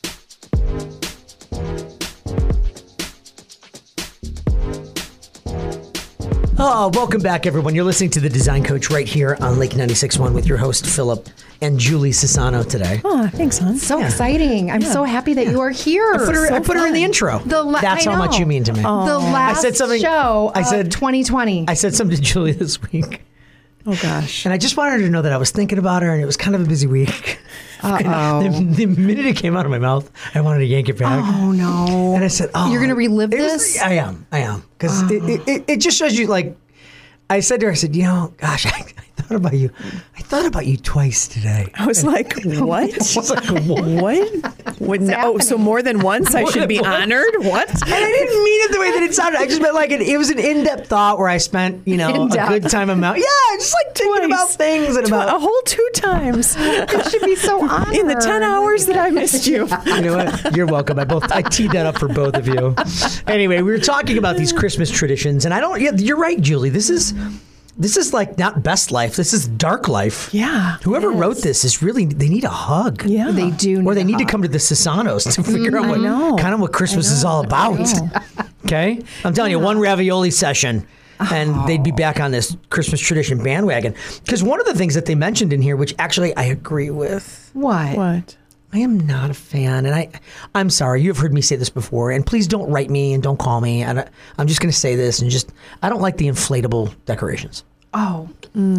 [SPEAKER 3] Oh, welcome back, everyone. You're listening to The Design Coach right here on Lake ninety-six point one with your host, Philip and Julie Sassano today.
[SPEAKER 5] Oh, thanks, hon.
[SPEAKER 4] so exciting. I'm so happy that you are here.
[SPEAKER 3] I put her,
[SPEAKER 4] So
[SPEAKER 3] I put her in the
[SPEAKER 4] fun.
[SPEAKER 3] intro.
[SPEAKER 4] The la-
[SPEAKER 3] That's
[SPEAKER 4] I
[SPEAKER 3] how much
[SPEAKER 4] know.
[SPEAKER 3] you mean to me.
[SPEAKER 4] The last
[SPEAKER 3] said something-
[SPEAKER 4] show
[SPEAKER 3] I said-
[SPEAKER 4] of twenty twenty.
[SPEAKER 3] I said something to Julie this week.
[SPEAKER 5] Oh, gosh.
[SPEAKER 3] And I just wanted her to know that I was thinking about her, and it was kind of a busy week.
[SPEAKER 4] Uh-oh.
[SPEAKER 3] the, the minute it came out of my mouth, I wanted to yank it back.
[SPEAKER 4] Oh, no.
[SPEAKER 3] And I said, "Oh,
[SPEAKER 4] You're gonna relive
[SPEAKER 3] it was-
[SPEAKER 4] this?
[SPEAKER 3] I am, I am, because it, it, it, it just shows you. Like, I said to her, I said, you know, gosh, I, I thought about you. I thought about you twice today.
[SPEAKER 5] I was like, what?
[SPEAKER 3] I was like, what?
[SPEAKER 5] What? What? No, oh, so more than once I
[SPEAKER 3] More
[SPEAKER 5] should
[SPEAKER 3] than
[SPEAKER 5] be
[SPEAKER 3] once?
[SPEAKER 5] honored? What?
[SPEAKER 3] And I didn't mean it the way that it sounded. I just meant like it, it was an in-depth thought where I spent, you know, a
[SPEAKER 4] In-depth.
[SPEAKER 3] good time amount. Yeah, just like thinking
[SPEAKER 5] Twice.
[SPEAKER 3] about things and
[SPEAKER 5] Tw-
[SPEAKER 3] about.
[SPEAKER 5] a whole two times
[SPEAKER 4] You should be so honored.
[SPEAKER 5] in the ten hours that I missed you.
[SPEAKER 3] You know what? You're welcome. I both I teed that up for both of you. Anyway, we were talking about these Christmas traditions, and I don't. Yeah, you're right, Julie. This is this is like not best life. This is dark life.
[SPEAKER 5] Yeah.
[SPEAKER 3] Whoever wrote this is really they need a hug.
[SPEAKER 5] Yeah.
[SPEAKER 4] They do.
[SPEAKER 3] Or they
[SPEAKER 4] a
[SPEAKER 3] need to
[SPEAKER 4] hug.
[SPEAKER 3] come to the Sasanos to figure out what
[SPEAKER 5] know.
[SPEAKER 3] kind of what Christmas is all about. Okay, I'm telling you, one ravioli session. And they'd be back on this Christmas tradition bandwagon. Because one of the things that they mentioned in here, which actually I agree with,
[SPEAKER 4] What?
[SPEAKER 5] What?
[SPEAKER 3] I am not a fan, and I, I'm sorry. You've heard me say this before, and please don't write me and don't call me. And I, I'm just going to say this, and just I don't like the inflatable decorations.
[SPEAKER 4] Oh.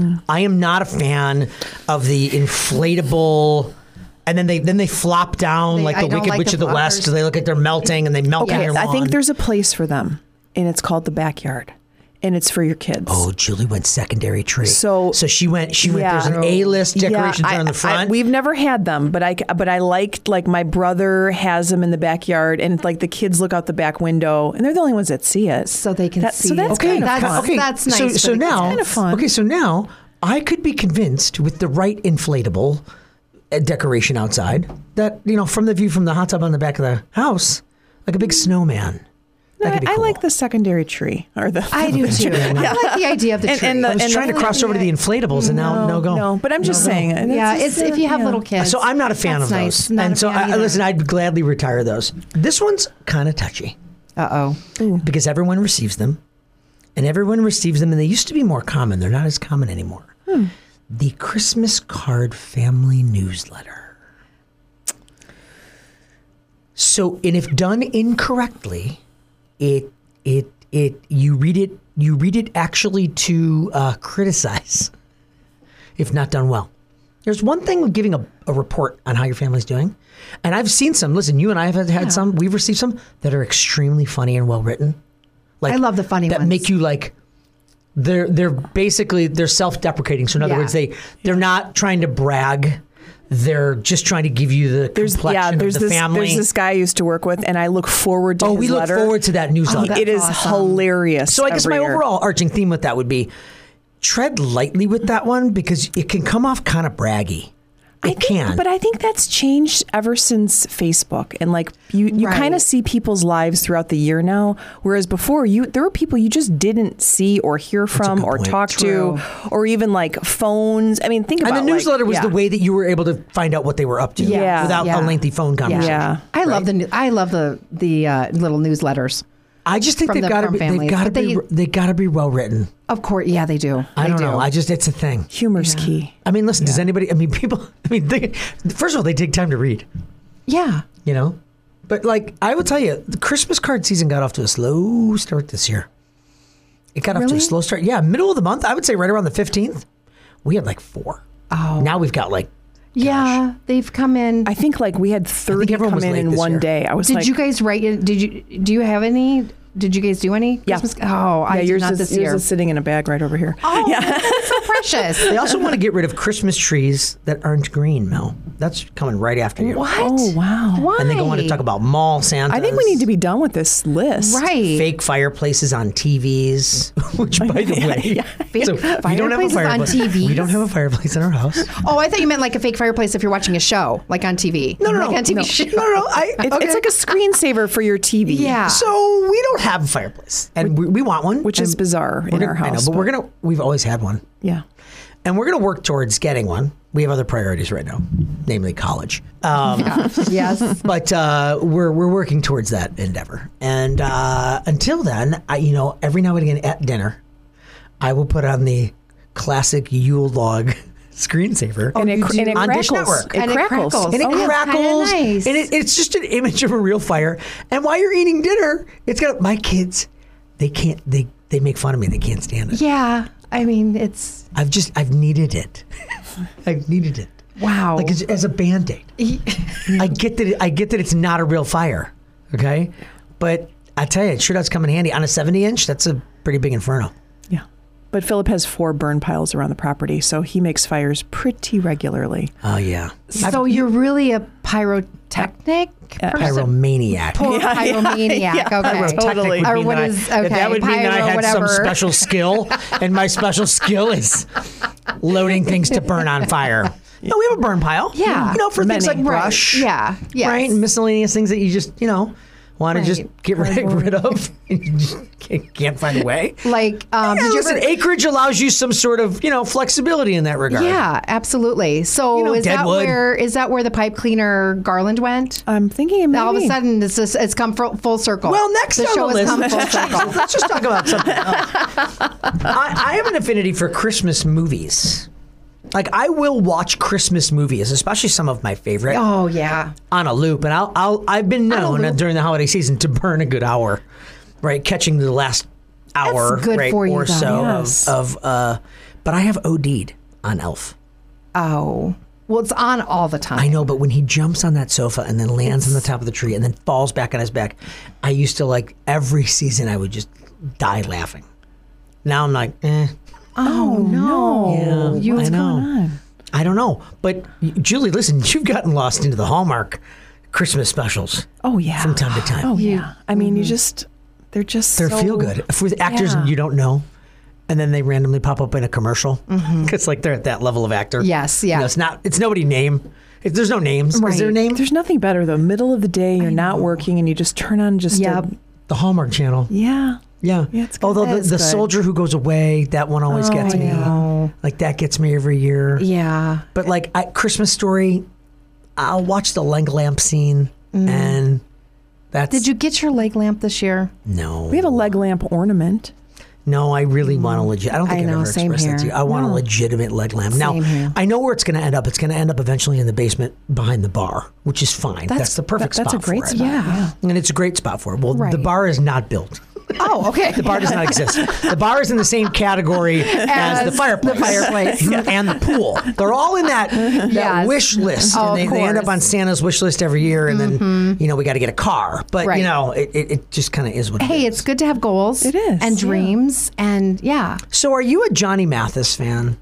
[SPEAKER 3] I am not a fan of the inflatable, and then they then they flop down
[SPEAKER 4] They-
[SPEAKER 3] like
[SPEAKER 4] I
[SPEAKER 3] the
[SPEAKER 4] don't
[SPEAKER 3] Wicked
[SPEAKER 4] like
[SPEAKER 3] Witch
[SPEAKER 4] the
[SPEAKER 3] of the West.
[SPEAKER 4] floppers.
[SPEAKER 3] They look like they're melting, and they melt
[SPEAKER 5] Okay,
[SPEAKER 3] on your
[SPEAKER 5] I
[SPEAKER 3] lawn.
[SPEAKER 5] think there's a place for them, and it's called the backyard, and it's for your kids.
[SPEAKER 3] Oh, Julie went secondary tree.
[SPEAKER 5] So-
[SPEAKER 3] so she went. She went.
[SPEAKER 5] Yeah.
[SPEAKER 3] There's an A-list decorations
[SPEAKER 5] I-
[SPEAKER 3] on the
[SPEAKER 5] I-
[SPEAKER 3] front.
[SPEAKER 5] we've never had them, but I but I liked like my brother has them in the backyard, and like the kids look out the back window, and they're the only ones that see it,
[SPEAKER 4] So they can
[SPEAKER 5] That-
[SPEAKER 4] see
[SPEAKER 5] So that's
[SPEAKER 4] it.
[SPEAKER 3] Okay,
[SPEAKER 5] kind of
[SPEAKER 4] That's-
[SPEAKER 5] fun.
[SPEAKER 3] okay.
[SPEAKER 4] that's nice
[SPEAKER 3] So,
[SPEAKER 4] for
[SPEAKER 3] so
[SPEAKER 4] the kids.
[SPEAKER 3] now,
[SPEAKER 5] Kind of fun.
[SPEAKER 3] okay, so now I could be convinced with the right inflatable uh, decoration outside that you know from the view from the hot tub on the back of the house, like a big snowman.
[SPEAKER 5] No,
[SPEAKER 3] That could be
[SPEAKER 5] I
[SPEAKER 3] cool.
[SPEAKER 5] like the secondary tree or the.
[SPEAKER 4] I do too. I like the idea of the
[SPEAKER 5] And-
[SPEAKER 4] tree.
[SPEAKER 5] and the-
[SPEAKER 3] I was trying to cross over to the inflatables, and now no go.
[SPEAKER 5] No, but I'm just
[SPEAKER 3] No go.
[SPEAKER 5] saying. it's
[SPEAKER 4] yeah,
[SPEAKER 5] just,
[SPEAKER 4] it's if you have
[SPEAKER 5] yeah.
[SPEAKER 4] little kids.
[SPEAKER 3] So I'm not a fan
[SPEAKER 4] That's
[SPEAKER 3] of
[SPEAKER 4] nice.
[SPEAKER 3] those,
[SPEAKER 4] Not
[SPEAKER 3] and
[SPEAKER 4] a
[SPEAKER 3] so
[SPEAKER 4] fan
[SPEAKER 3] I,
[SPEAKER 4] either.
[SPEAKER 3] listen, I'd gladly retire those. This one's kind of touchy
[SPEAKER 4] Uh oh.
[SPEAKER 3] because everyone receives them, and everyone receives them, and they used to be more common. They're not as common anymore.
[SPEAKER 4] Hmm.
[SPEAKER 3] The Christmas card family newsletter. So, and if done incorrectly, it it it you read it you read it actually to uh, criticize. If not done well, there's one thing with giving a, a report on how your family's doing, and I've seen some. Listen, you and I have had
[SPEAKER 4] Yeah.
[SPEAKER 3] some. We've received some that are extremely funny and well written. Like
[SPEAKER 4] I love the funny
[SPEAKER 3] that
[SPEAKER 4] ones.
[SPEAKER 3] make you like. They're they're basically they're self-deprecating. So in other
[SPEAKER 4] Yeah.
[SPEAKER 3] words, they they're not trying to brag. They're just trying to give you the
[SPEAKER 5] There's
[SPEAKER 3] complexion
[SPEAKER 5] yeah, there's
[SPEAKER 3] of the
[SPEAKER 5] this
[SPEAKER 3] family.
[SPEAKER 5] there's this guy I used to work with, and I look forward to
[SPEAKER 3] oh,
[SPEAKER 5] his
[SPEAKER 3] we look
[SPEAKER 5] letter.
[SPEAKER 3] forward to that newsletter.
[SPEAKER 4] that's
[SPEAKER 5] It is
[SPEAKER 4] awesome.
[SPEAKER 5] hilarious.
[SPEAKER 3] So I guess
[SPEAKER 5] every
[SPEAKER 3] my
[SPEAKER 5] year.
[SPEAKER 3] overall arching theme with that would be tread lightly with that one because it can come off kind of braggy. It
[SPEAKER 5] I think,
[SPEAKER 3] can.
[SPEAKER 5] But I think that's changed ever since Facebook, and like you, you
[SPEAKER 4] Right.
[SPEAKER 5] kind of see people's lives throughout the year now. Whereas before, you there were people you just didn't see or hear from
[SPEAKER 3] good
[SPEAKER 5] or
[SPEAKER 3] point.
[SPEAKER 5] talk
[SPEAKER 4] True.
[SPEAKER 5] to, or even like phones. I mean, think
[SPEAKER 3] and
[SPEAKER 5] about
[SPEAKER 3] the newsletter
[SPEAKER 5] like,
[SPEAKER 3] was
[SPEAKER 5] yeah.
[SPEAKER 3] the way that you were able to find out what they were up to
[SPEAKER 5] Yeah.
[SPEAKER 3] without
[SPEAKER 4] Yeah.
[SPEAKER 3] a lengthy phone conversation.
[SPEAKER 5] Yeah.
[SPEAKER 4] I love the new, I love the the uh, little newsletters.
[SPEAKER 3] I just think
[SPEAKER 4] From
[SPEAKER 3] they've
[SPEAKER 4] the-
[SPEAKER 3] got to
[SPEAKER 4] from
[SPEAKER 3] be they've
[SPEAKER 4] families,
[SPEAKER 3] got to
[SPEAKER 4] but
[SPEAKER 3] be
[SPEAKER 4] they-
[SPEAKER 3] they got to be well written.
[SPEAKER 4] Of course, yeah, they do.
[SPEAKER 3] I
[SPEAKER 4] They
[SPEAKER 3] don't
[SPEAKER 4] do.
[SPEAKER 3] know. I just it's a thing.
[SPEAKER 5] Humor's key.
[SPEAKER 3] I mean, listen, does anybody? I mean, people. I mean, they, first of all, they take time to read.
[SPEAKER 4] Yeah.
[SPEAKER 3] You know, but like I will tell you, the Christmas card season got off to a slow start this year. It got off to a
[SPEAKER 4] Really?
[SPEAKER 3] slow start. Yeah, middle of the month. I would say right around the fifteenth, we had like four.
[SPEAKER 4] Oh.
[SPEAKER 3] Now we've got like.
[SPEAKER 4] Yeah, they've come in.
[SPEAKER 5] I think like we had thirty
[SPEAKER 3] everyone
[SPEAKER 5] come
[SPEAKER 3] was
[SPEAKER 5] in
[SPEAKER 3] late
[SPEAKER 5] in
[SPEAKER 3] this
[SPEAKER 5] one
[SPEAKER 3] year.
[SPEAKER 5] day. I was
[SPEAKER 4] Did
[SPEAKER 5] like,
[SPEAKER 4] you guys write it? Did you do you have any Did you guys do any
[SPEAKER 5] Yeah.
[SPEAKER 4] Christmas? Oh, I
[SPEAKER 5] yeah,
[SPEAKER 4] did
[SPEAKER 5] yours
[SPEAKER 4] not
[SPEAKER 5] is,
[SPEAKER 4] this
[SPEAKER 5] yours
[SPEAKER 4] year.
[SPEAKER 5] is sitting in a bag right over here.
[SPEAKER 4] Oh,
[SPEAKER 5] yeah.
[SPEAKER 4] that's so precious.
[SPEAKER 3] They also want to get rid of Christmas trees that aren't green, Mel. That's coming right after you.
[SPEAKER 4] What?
[SPEAKER 5] Oh, wow.
[SPEAKER 4] Why?
[SPEAKER 3] And they go on to talk about mall Santas.
[SPEAKER 5] I think we need to be done with this list.
[SPEAKER 4] Right.
[SPEAKER 3] fake fireplaces on T Vs. Which, by the way,
[SPEAKER 4] Fake
[SPEAKER 3] so we don't have a
[SPEAKER 4] fireplaces on
[SPEAKER 3] fireplace.
[SPEAKER 4] T Vs?
[SPEAKER 3] We don't have a fireplace in our house.
[SPEAKER 4] Oh, I thought you meant like a fake fireplace if you're watching a show, like on T V.
[SPEAKER 3] No, no,
[SPEAKER 4] like
[SPEAKER 3] no,
[SPEAKER 4] on T V
[SPEAKER 3] no,
[SPEAKER 4] show.
[SPEAKER 3] no, no, no. I,
[SPEAKER 5] It,
[SPEAKER 3] okay.
[SPEAKER 5] It's like a screensaver for your T V.
[SPEAKER 4] Yeah.
[SPEAKER 3] So we don't have a fireplace, and we, we want one,
[SPEAKER 5] Which is
[SPEAKER 3] and
[SPEAKER 5] bizarre
[SPEAKER 3] we're
[SPEAKER 5] in
[SPEAKER 3] gonna-
[SPEAKER 5] our
[SPEAKER 3] I know,
[SPEAKER 5] house,
[SPEAKER 3] but, we're
[SPEAKER 5] but-
[SPEAKER 3] gonna. We've always had one,
[SPEAKER 5] Yeah.
[SPEAKER 3] and we're gonna work towards getting one. We have other priorities right now, namely college. Um,
[SPEAKER 4] Yes.
[SPEAKER 3] But uh, we're we're working towards that endeavor, and uh, until then, I you know every now and again at dinner, I will put on the classic Yule log screensaver.
[SPEAKER 5] And it, and it
[SPEAKER 3] on
[SPEAKER 5] crackles.
[SPEAKER 3] Dish Network.
[SPEAKER 5] It
[SPEAKER 4] And it
[SPEAKER 5] crackles.
[SPEAKER 4] crackles.
[SPEAKER 3] And it
[SPEAKER 4] Oh, that's
[SPEAKER 3] crackles,
[SPEAKER 4] kinda nice.
[SPEAKER 3] and it, it's just an image of a real fire. And while you're eating dinner, it's got my kids. They can't. They they make fun of me. They can't stand it.
[SPEAKER 4] Yeah. I mean, it's
[SPEAKER 3] I've just I've needed it. I've needed it.
[SPEAKER 4] wow.
[SPEAKER 3] Like as, as a band-aid. I get that. It, I get that it's not a real fire. Okay, but I tell you, it sure does come in handy on a seventy inch. That's a pretty big inferno.
[SPEAKER 5] Yeah. But Philip has four burn piles around the property, so he makes fires pretty regularly.
[SPEAKER 3] Oh yeah,
[SPEAKER 4] so you're really a pyrotechnic person?
[SPEAKER 3] pyromaniac.
[SPEAKER 4] Po- pyromaniac.
[SPEAKER 5] yeah,
[SPEAKER 4] okay.
[SPEAKER 3] Pyrotechnic
[SPEAKER 5] Totally.
[SPEAKER 3] would
[SPEAKER 4] Or
[SPEAKER 3] mean
[SPEAKER 4] what
[SPEAKER 3] that I-
[SPEAKER 4] is-
[SPEAKER 3] that-
[SPEAKER 4] okay,
[SPEAKER 3] that would mean that I
[SPEAKER 4] pyro,
[SPEAKER 3] had
[SPEAKER 4] whatever.
[SPEAKER 3] some special skill, and my special skill is loading things to burn on fire. No, we have a burn pile.
[SPEAKER 4] Yeah.
[SPEAKER 3] you know, for things like
[SPEAKER 5] Many.
[SPEAKER 3] brush.
[SPEAKER 4] Yeah. Yes.
[SPEAKER 3] right, and miscellaneous things that you just you know want to
[SPEAKER 4] Right.
[SPEAKER 3] just get rid,
[SPEAKER 4] Cardboard.
[SPEAKER 3] rid of. And you just can't, can't find a way.
[SPEAKER 4] Like, um,
[SPEAKER 3] Yeah,
[SPEAKER 4] did you
[SPEAKER 3] listen,
[SPEAKER 4] ever?
[SPEAKER 3] acreage allows you some sort of you know flexibility in that regard.
[SPEAKER 4] Yeah, absolutely. So
[SPEAKER 3] You know,
[SPEAKER 4] is that
[SPEAKER 3] Deadwood.
[SPEAKER 4] where is that where the pipe cleaner Garland went?
[SPEAKER 5] I'm thinking maybe.
[SPEAKER 4] All of a sudden, it's just, it's come full, full circle.
[SPEAKER 3] Well, next
[SPEAKER 4] the
[SPEAKER 3] on
[SPEAKER 4] show
[SPEAKER 3] the
[SPEAKER 4] has
[SPEAKER 3] list,
[SPEAKER 4] come full circle.
[SPEAKER 3] let's just talk about something else. I, I have an affinity for Christmas movies. Like I will watch Christmas movies, especially some of my favorite,
[SPEAKER 4] Oh yeah.
[SPEAKER 3] on a loop. And I'll, I'll I've been known
[SPEAKER 4] loop.
[SPEAKER 3] during the holiday season to burn a good hour, right, catching the last hour
[SPEAKER 4] good
[SPEAKER 3] right,
[SPEAKER 4] for you,
[SPEAKER 3] or
[SPEAKER 4] though.
[SPEAKER 3] so
[SPEAKER 5] Yes.
[SPEAKER 3] of of. Uh, but I have OD'd on Elf.
[SPEAKER 4] Oh. Well, it's on all the time.
[SPEAKER 3] I know, but when he jumps on that sofa and then lands on the top of the tree and then falls back on his back, I used to like every season I would just die laughing. Now I'm like, eh.
[SPEAKER 4] Oh no.
[SPEAKER 3] Yeah,
[SPEAKER 4] You-
[SPEAKER 3] I
[SPEAKER 4] what's
[SPEAKER 3] know.
[SPEAKER 5] going on?
[SPEAKER 3] I don't know. But Julie, listen, you've gotten lost into the Hallmark Christmas specials
[SPEAKER 5] Oh, yeah.
[SPEAKER 3] from time to time.
[SPEAKER 5] Oh, yeah. I mean, you just, they're just
[SPEAKER 3] They're
[SPEAKER 5] so,
[SPEAKER 3] feel good for the actors
[SPEAKER 5] Yeah.
[SPEAKER 3] you don't know, and then they randomly pop up in a commercial because like they're at that level of actor.
[SPEAKER 4] Yes,
[SPEAKER 3] You
[SPEAKER 4] yeah.
[SPEAKER 3] know, it's not. It's nobody name. It, there's no names. Is there a
[SPEAKER 4] Right.
[SPEAKER 3] name?
[SPEAKER 5] There's nothing better, though. Middle of the day, you're not working, and you just turn on just
[SPEAKER 4] Yep.
[SPEAKER 5] a,
[SPEAKER 3] The Hallmark Channel.
[SPEAKER 5] yeah.
[SPEAKER 3] Yeah.
[SPEAKER 5] Yeah, it's good.
[SPEAKER 3] Although the,
[SPEAKER 5] It's
[SPEAKER 3] the
[SPEAKER 5] good.
[SPEAKER 3] soldier who goes away, that one always gets me.
[SPEAKER 4] know.
[SPEAKER 3] Like that gets me every year.
[SPEAKER 4] Yeah.
[SPEAKER 3] But like I, Christmas Story, I'll watch the leg lamp scene, and that's
[SPEAKER 4] Did you get your leg lamp this year?
[SPEAKER 3] no.
[SPEAKER 5] We have a leg lamp ornament.
[SPEAKER 3] No, I really want a legit. I don't think
[SPEAKER 4] I
[SPEAKER 3] I've
[SPEAKER 4] know,
[SPEAKER 3] ever
[SPEAKER 4] same
[SPEAKER 3] expressed that to you.
[SPEAKER 4] here.
[SPEAKER 3] I want a
[SPEAKER 4] No.
[SPEAKER 3] legitimate leg lamp. Now,
[SPEAKER 4] Same here.
[SPEAKER 3] I know where it's going to end up. It's going to end up eventually in the basement behind the bar, which is fine. That's,
[SPEAKER 5] That's-
[SPEAKER 3] the perfect
[SPEAKER 5] that- that's
[SPEAKER 3] spot
[SPEAKER 5] a great
[SPEAKER 3] for it.
[SPEAKER 5] spot, Yeah.
[SPEAKER 3] And it's a great spot for it. Well, the
[SPEAKER 4] Right.
[SPEAKER 3] bar is not built.
[SPEAKER 4] Oh, okay.
[SPEAKER 3] The bar does not exist. The bar is in the same category as, the
[SPEAKER 4] As
[SPEAKER 3] fireplace.
[SPEAKER 4] the fireplace.
[SPEAKER 3] and the pool. They're all in that, that
[SPEAKER 4] Yes.
[SPEAKER 3] wish list.
[SPEAKER 4] Oh,
[SPEAKER 3] and they,
[SPEAKER 4] of
[SPEAKER 3] they end up
[SPEAKER 4] course.
[SPEAKER 3] on Santa's wish list every year. And then, you know, we got to get a car. But,
[SPEAKER 4] Right.
[SPEAKER 3] you know, it, it, it just kind of is what it
[SPEAKER 4] Hey,
[SPEAKER 3] is.
[SPEAKER 4] it's good to have goals.
[SPEAKER 5] It is,
[SPEAKER 4] And
[SPEAKER 5] yeah.
[SPEAKER 4] dreams. And yeah.
[SPEAKER 3] So are you a Johnny Mathis fan?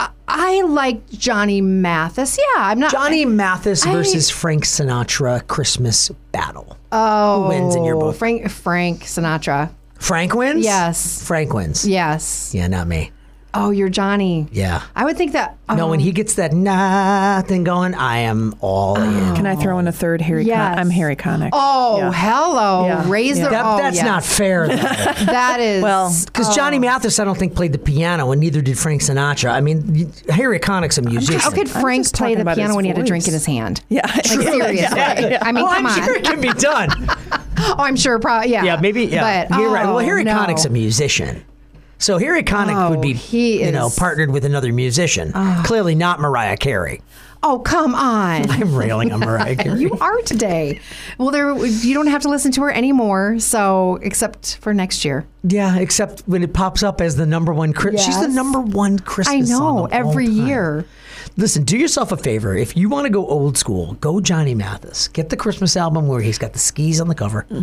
[SPEAKER 4] I like Johnny Mathis. Yeah, I'm not.
[SPEAKER 3] Johnny Mathis
[SPEAKER 4] I-
[SPEAKER 3] versus Frank Sinatra Christmas battle.
[SPEAKER 4] Oh,
[SPEAKER 3] Who wins in your book?
[SPEAKER 4] Frank Frank Sinatra.
[SPEAKER 3] Frank wins?
[SPEAKER 4] Yes.
[SPEAKER 3] Frank wins.
[SPEAKER 4] Yes.
[SPEAKER 3] Yeah, not me.
[SPEAKER 4] Oh, you're Johnny.
[SPEAKER 3] Yeah.
[SPEAKER 4] I would think that.
[SPEAKER 3] No,
[SPEAKER 4] um,
[SPEAKER 3] when he gets that nah thing going, I am all in.
[SPEAKER 5] Can I throw in a third Harry?
[SPEAKER 4] Yes.
[SPEAKER 5] Con- I'm Harry Connick.
[SPEAKER 4] Oh,
[SPEAKER 5] Yeah.
[SPEAKER 4] hello.
[SPEAKER 5] Yeah.
[SPEAKER 4] Raise
[SPEAKER 5] Yeah.
[SPEAKER 4] the.
[SPEAKER 3] That,
[SPEAKER 4] oh,
[SPEAKER 3] that's
[SPEAKER 4] yes.
[SPEAKER 3] not fair, though.
[SPEAKER 4] That is.
[SPEAKER 5] Well,
[SPEAKER 3] Because Johnny Mathis, I don't think, played the piano, and neither did Frank Sinatra. I mean, you- Harry Connick's a musician.
[SPEAKER 4] how could
[SPEAKER 5] I'm
[SPEAKER 4] Frank
[SPEAKER 5] just
[SPEAKER 4] play
[SPEAKER 5] talking
[SPEAKER 4] the
[SPEAKER 5] about
[SPEAKER 4] piano
[SPEAKER 5] his
[SPEAKER 4] when he had a drink
[SPEAKER 5] voice.
[SPEAKER 4] in his hand?
[SPEAKER 5] Yeah.
[SPEAKER 4] Like seriously. I mean,
[SPEAKER 3] oh,
[SPEAKER 4] come
[SPEAKER 3] I'm
[SPEAKER 4] on.
[SPEAKER 3] sure it can be done.
[SPEAKER 4] Oh, I'm sure. Probably. Yeah.
[SPEAKER 3] Yeah, maybe. Yeah,
[SPEAKER 4] But
[SPEAKER 3] you're right. Well,
[SPEAKER 4] oh,
[SPEAKER 3] Harry
[SPEAKER 4] no.
[SPEAKER 3] Connick's a musician. So Harry Connick
[SPEAKER 4] Oh,
[SPEAKER 3] would be,
[SPEAKER 4] he
[SPEAKER 3] you know,
[SPEAKER 4] is-
[SPEAKER 3] partnered with another musician. Clearly not Mariah Carey.
[SPEAKER 4] Oh, come on.
[SPEAKER 3] I'm railing on Mariah Carey.
[SPEAKER 4] You are today. Well, there you don't have to listen to her anymore. So, except for next year.
[SPEAKER 3] Yeah, except when it pops up as the number one. Chris- She's the
[SPEAKER 4] Yes.
[SPEAKER 3] number one Christmas
[SPEAKER 4] I
[SPEAKER 3] song
[SPEAKER 4] know
[SPEAKER 3] of
[SPEAKER 4] every
[SPEAKER 3] all time.
[SPEAKER 4] year.
[SPEAKER 3] Listen, do yourself a favor. If you want to go old school, go Johnny Mathis. Get the Christmas album where he's got the skis on the cover.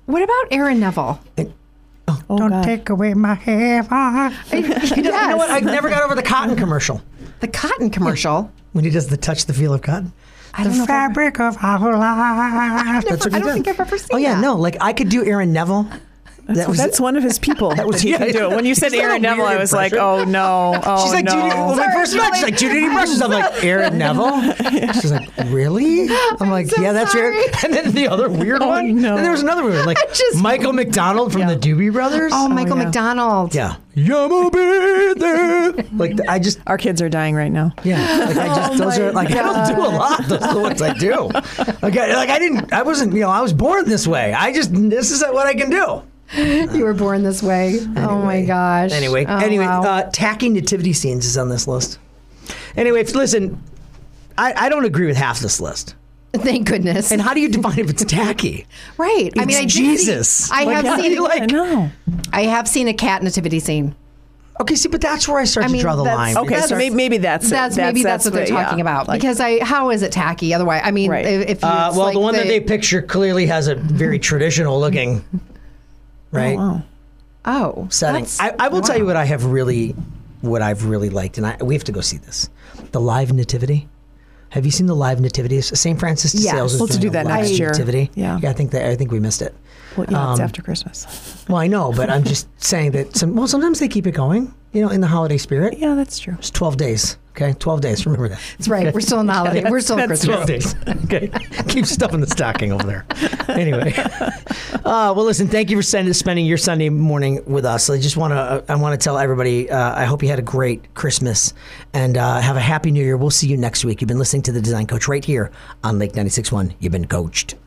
[SPEAKER 4] What about Aaron Neville?
[SPEAKER 3] Oh, don't
[SPEAKER 5] God.
[SPEAKER 3] take away my hair. He does, You know what? I never got over the cotton commercial.
[SPEAKER 4] The cotton commercial.
[SPEAKER 3] When he does the touch the feel of cotton.
[SPEAKER 4] I
[SPEAKER 3] The
[SPEAKER 4] don't know if I've-
[SPEAKER 3] fabric of our life. That's what he
[SPEAKER 4] I don't
[SPEAKER 3] does.
[SPEAKER 4] think I've ever seen
[SPEAKER 3] Oh yeah,
[SPEAKER 4] that.
[SPEAKER 3] no. Like I could do Aaron Neville. That was
[SPEAKER 5] That's one of his people. That
[SPEAKER 3] was-
[SPEAKER 5] he
[SPEAKER 3] yeah,
[SPEAKER 5] can do it. When you said
[SPEAKER 3] Isn't that a
[SPEAKER 5] Aaron Neville,
[SPEAKER 3] weird
[SPEAKER 5] I was like,
[SPEAKER 3] impression?
[SPEAKER 5] oh no, oh
[SPEAKER 3] She's like,
[SPEAKER 5] no.
[SPEAKER 3] Judy, when we
[SPEAKER 4] Sorry,
[SPEAKER 3] first met, she's like, Judy D. Brushes. I'm like, Aaron Neville? She's like, really? I'm like,
[SPEAKER 4] so
[SPEAKER 3] yeah, that's
[SPEAKER 4] sorry.
[SPEAKER 3] weird. And then the other weird one.
[SPEAKER 5] no.
[SPEAKER 3] And there was another weird one, like
[SPEAKER 4] just-
[SPEAKER 3] Michael McDonald from the Doobie Brothers.
[SPEAKER 4] Oh, Michael
[SPEAKER 5] yeah.
[SPEAKER 4] McDonald.
[SPEAKER 3] Yeah. Yama be there. Like, I just,
[SPEAKER 5] Our kids are dying right now.
[SPEAKER 3] yeah. Like, I just, those are, like, I don't do a lot. Those are the ones I do. Like, I, like, I didn't, I wasn't, you know, I was born this way. I just, this is what I can do.
[SPEAKER 4] You were born this way. Oh my gosh.
[SPEAKER 3] Anyway,
[SPEAKER 4] Oh,
[SPEAKER 3] anyway,
[SPEAKER 4] wow.
[SPEAKER 3] uh, tacky nativity scenes is on this list. Anyway, if, listen, I, I don't agree with half this list.
[SPEAKER 4] Thank goodness.
[SPEAKER 3] And how do you define if it's tacky?
[SPEAKER 4] right. I
[SPEAKER 3] It's
[SPEAKER 4] mean, I did
[SPEAKER 3] Jesus.
[SPEAKER 4] See, I
[SPEAKER 3] Like,
[SPEAKER 4] have
[SPEAKER 3] how do
[SPEAKER 4] seen.
[SPEAKER 3] you like-
[SPEAKER 5] I know.
[SPEAKER 4] I have seen a cat nativity scene.
[SPEAKER 3] Okay, see, but that's where I start
[SPEAKER 4] I
[SPEAKER 3] to
[SPEAKER 4] mean,
[SPEAKER 3] draw the
[SPEAKER 4] that's-
[SPEAKER 3] line.
[SPEAKER 5] Okay,
[SPEAKER 3] It's-
[SPEAKER 5] so maybe, maybe that's it.
[SPEAKER 4] That's, maybe that's, what they're
[SPEAKER 5] the- yeah,
[SPEAKER 4] talking about.
[SPEAKER 5] like-
[SPEAKER 4] because I, how is it tacky? Otherwise, I mean,
[SPEAKER 5] Right.
[SPEAKER 4] if, if you,
[SPEAKER 3] uh,
[SPEAKER 4] it's
[SPEAKER 3] well,
[SPEAKER 4] like
[SPEAKER 3] the one that they picture clearly has a very traditional looking, right?
[SPEAKER 5] wow.
[SPEAKER 4] oh
[SPEAKER 3] Setting.
[SPEAKER 4] that's-
[SPEAKER 3] I, I will tell you what I have really, what I've really liked, and I, we have to go see this. The live nativity. Have you seen the live nativity? Saint Francis de
[SPEAKER 4] Yes.
[SPEAKER 3] Sales is
[SPEAKER 5] We'll have to
[SPEAKER 3] doing
[SPEAKER 5] do
[SPEAKER 3] a
[SPEAKER 5] that
[SPEAKER 3] live
[SPEAKER 5] next year.
[SPEAKER 3] Nativity.
[SPEAKER 5] Yeah.
[SPEAKER 3] I think that I think we missed it.
[SPEAKER 5] Well, yeah, it's
[SPEAKER 3] Um,
[SPEAKER 5] after Christmas.
[SPEAKER 3] Well, I know, but I'm just saying that some. Well, sometimes they keep it going. You know, in the holiday spirit.
[SPEAKER 5] Yeah, that's true.
[SPEAKER 3] It's twelve days. Okay, twelve days. Remember that.
[SPEAKER 4] That's right. We're still in the holiday. We're still in
[SPEAKER 3] That's
[SPEAKER 4] Christmas.
[SPEAKER 3] twelve days. Okay, keep stuffing the stocking over there. Anyway, uh, well, listen. Thank you for send, spending your Sunday morning with us. I just want to. I want to tell everybody. Uh, I hope you had a great Christmas and uh, have a happy New Year. We'll see you next week. You've been listening to the Design Coach right here on Lake ninety-six point one. You've been coached.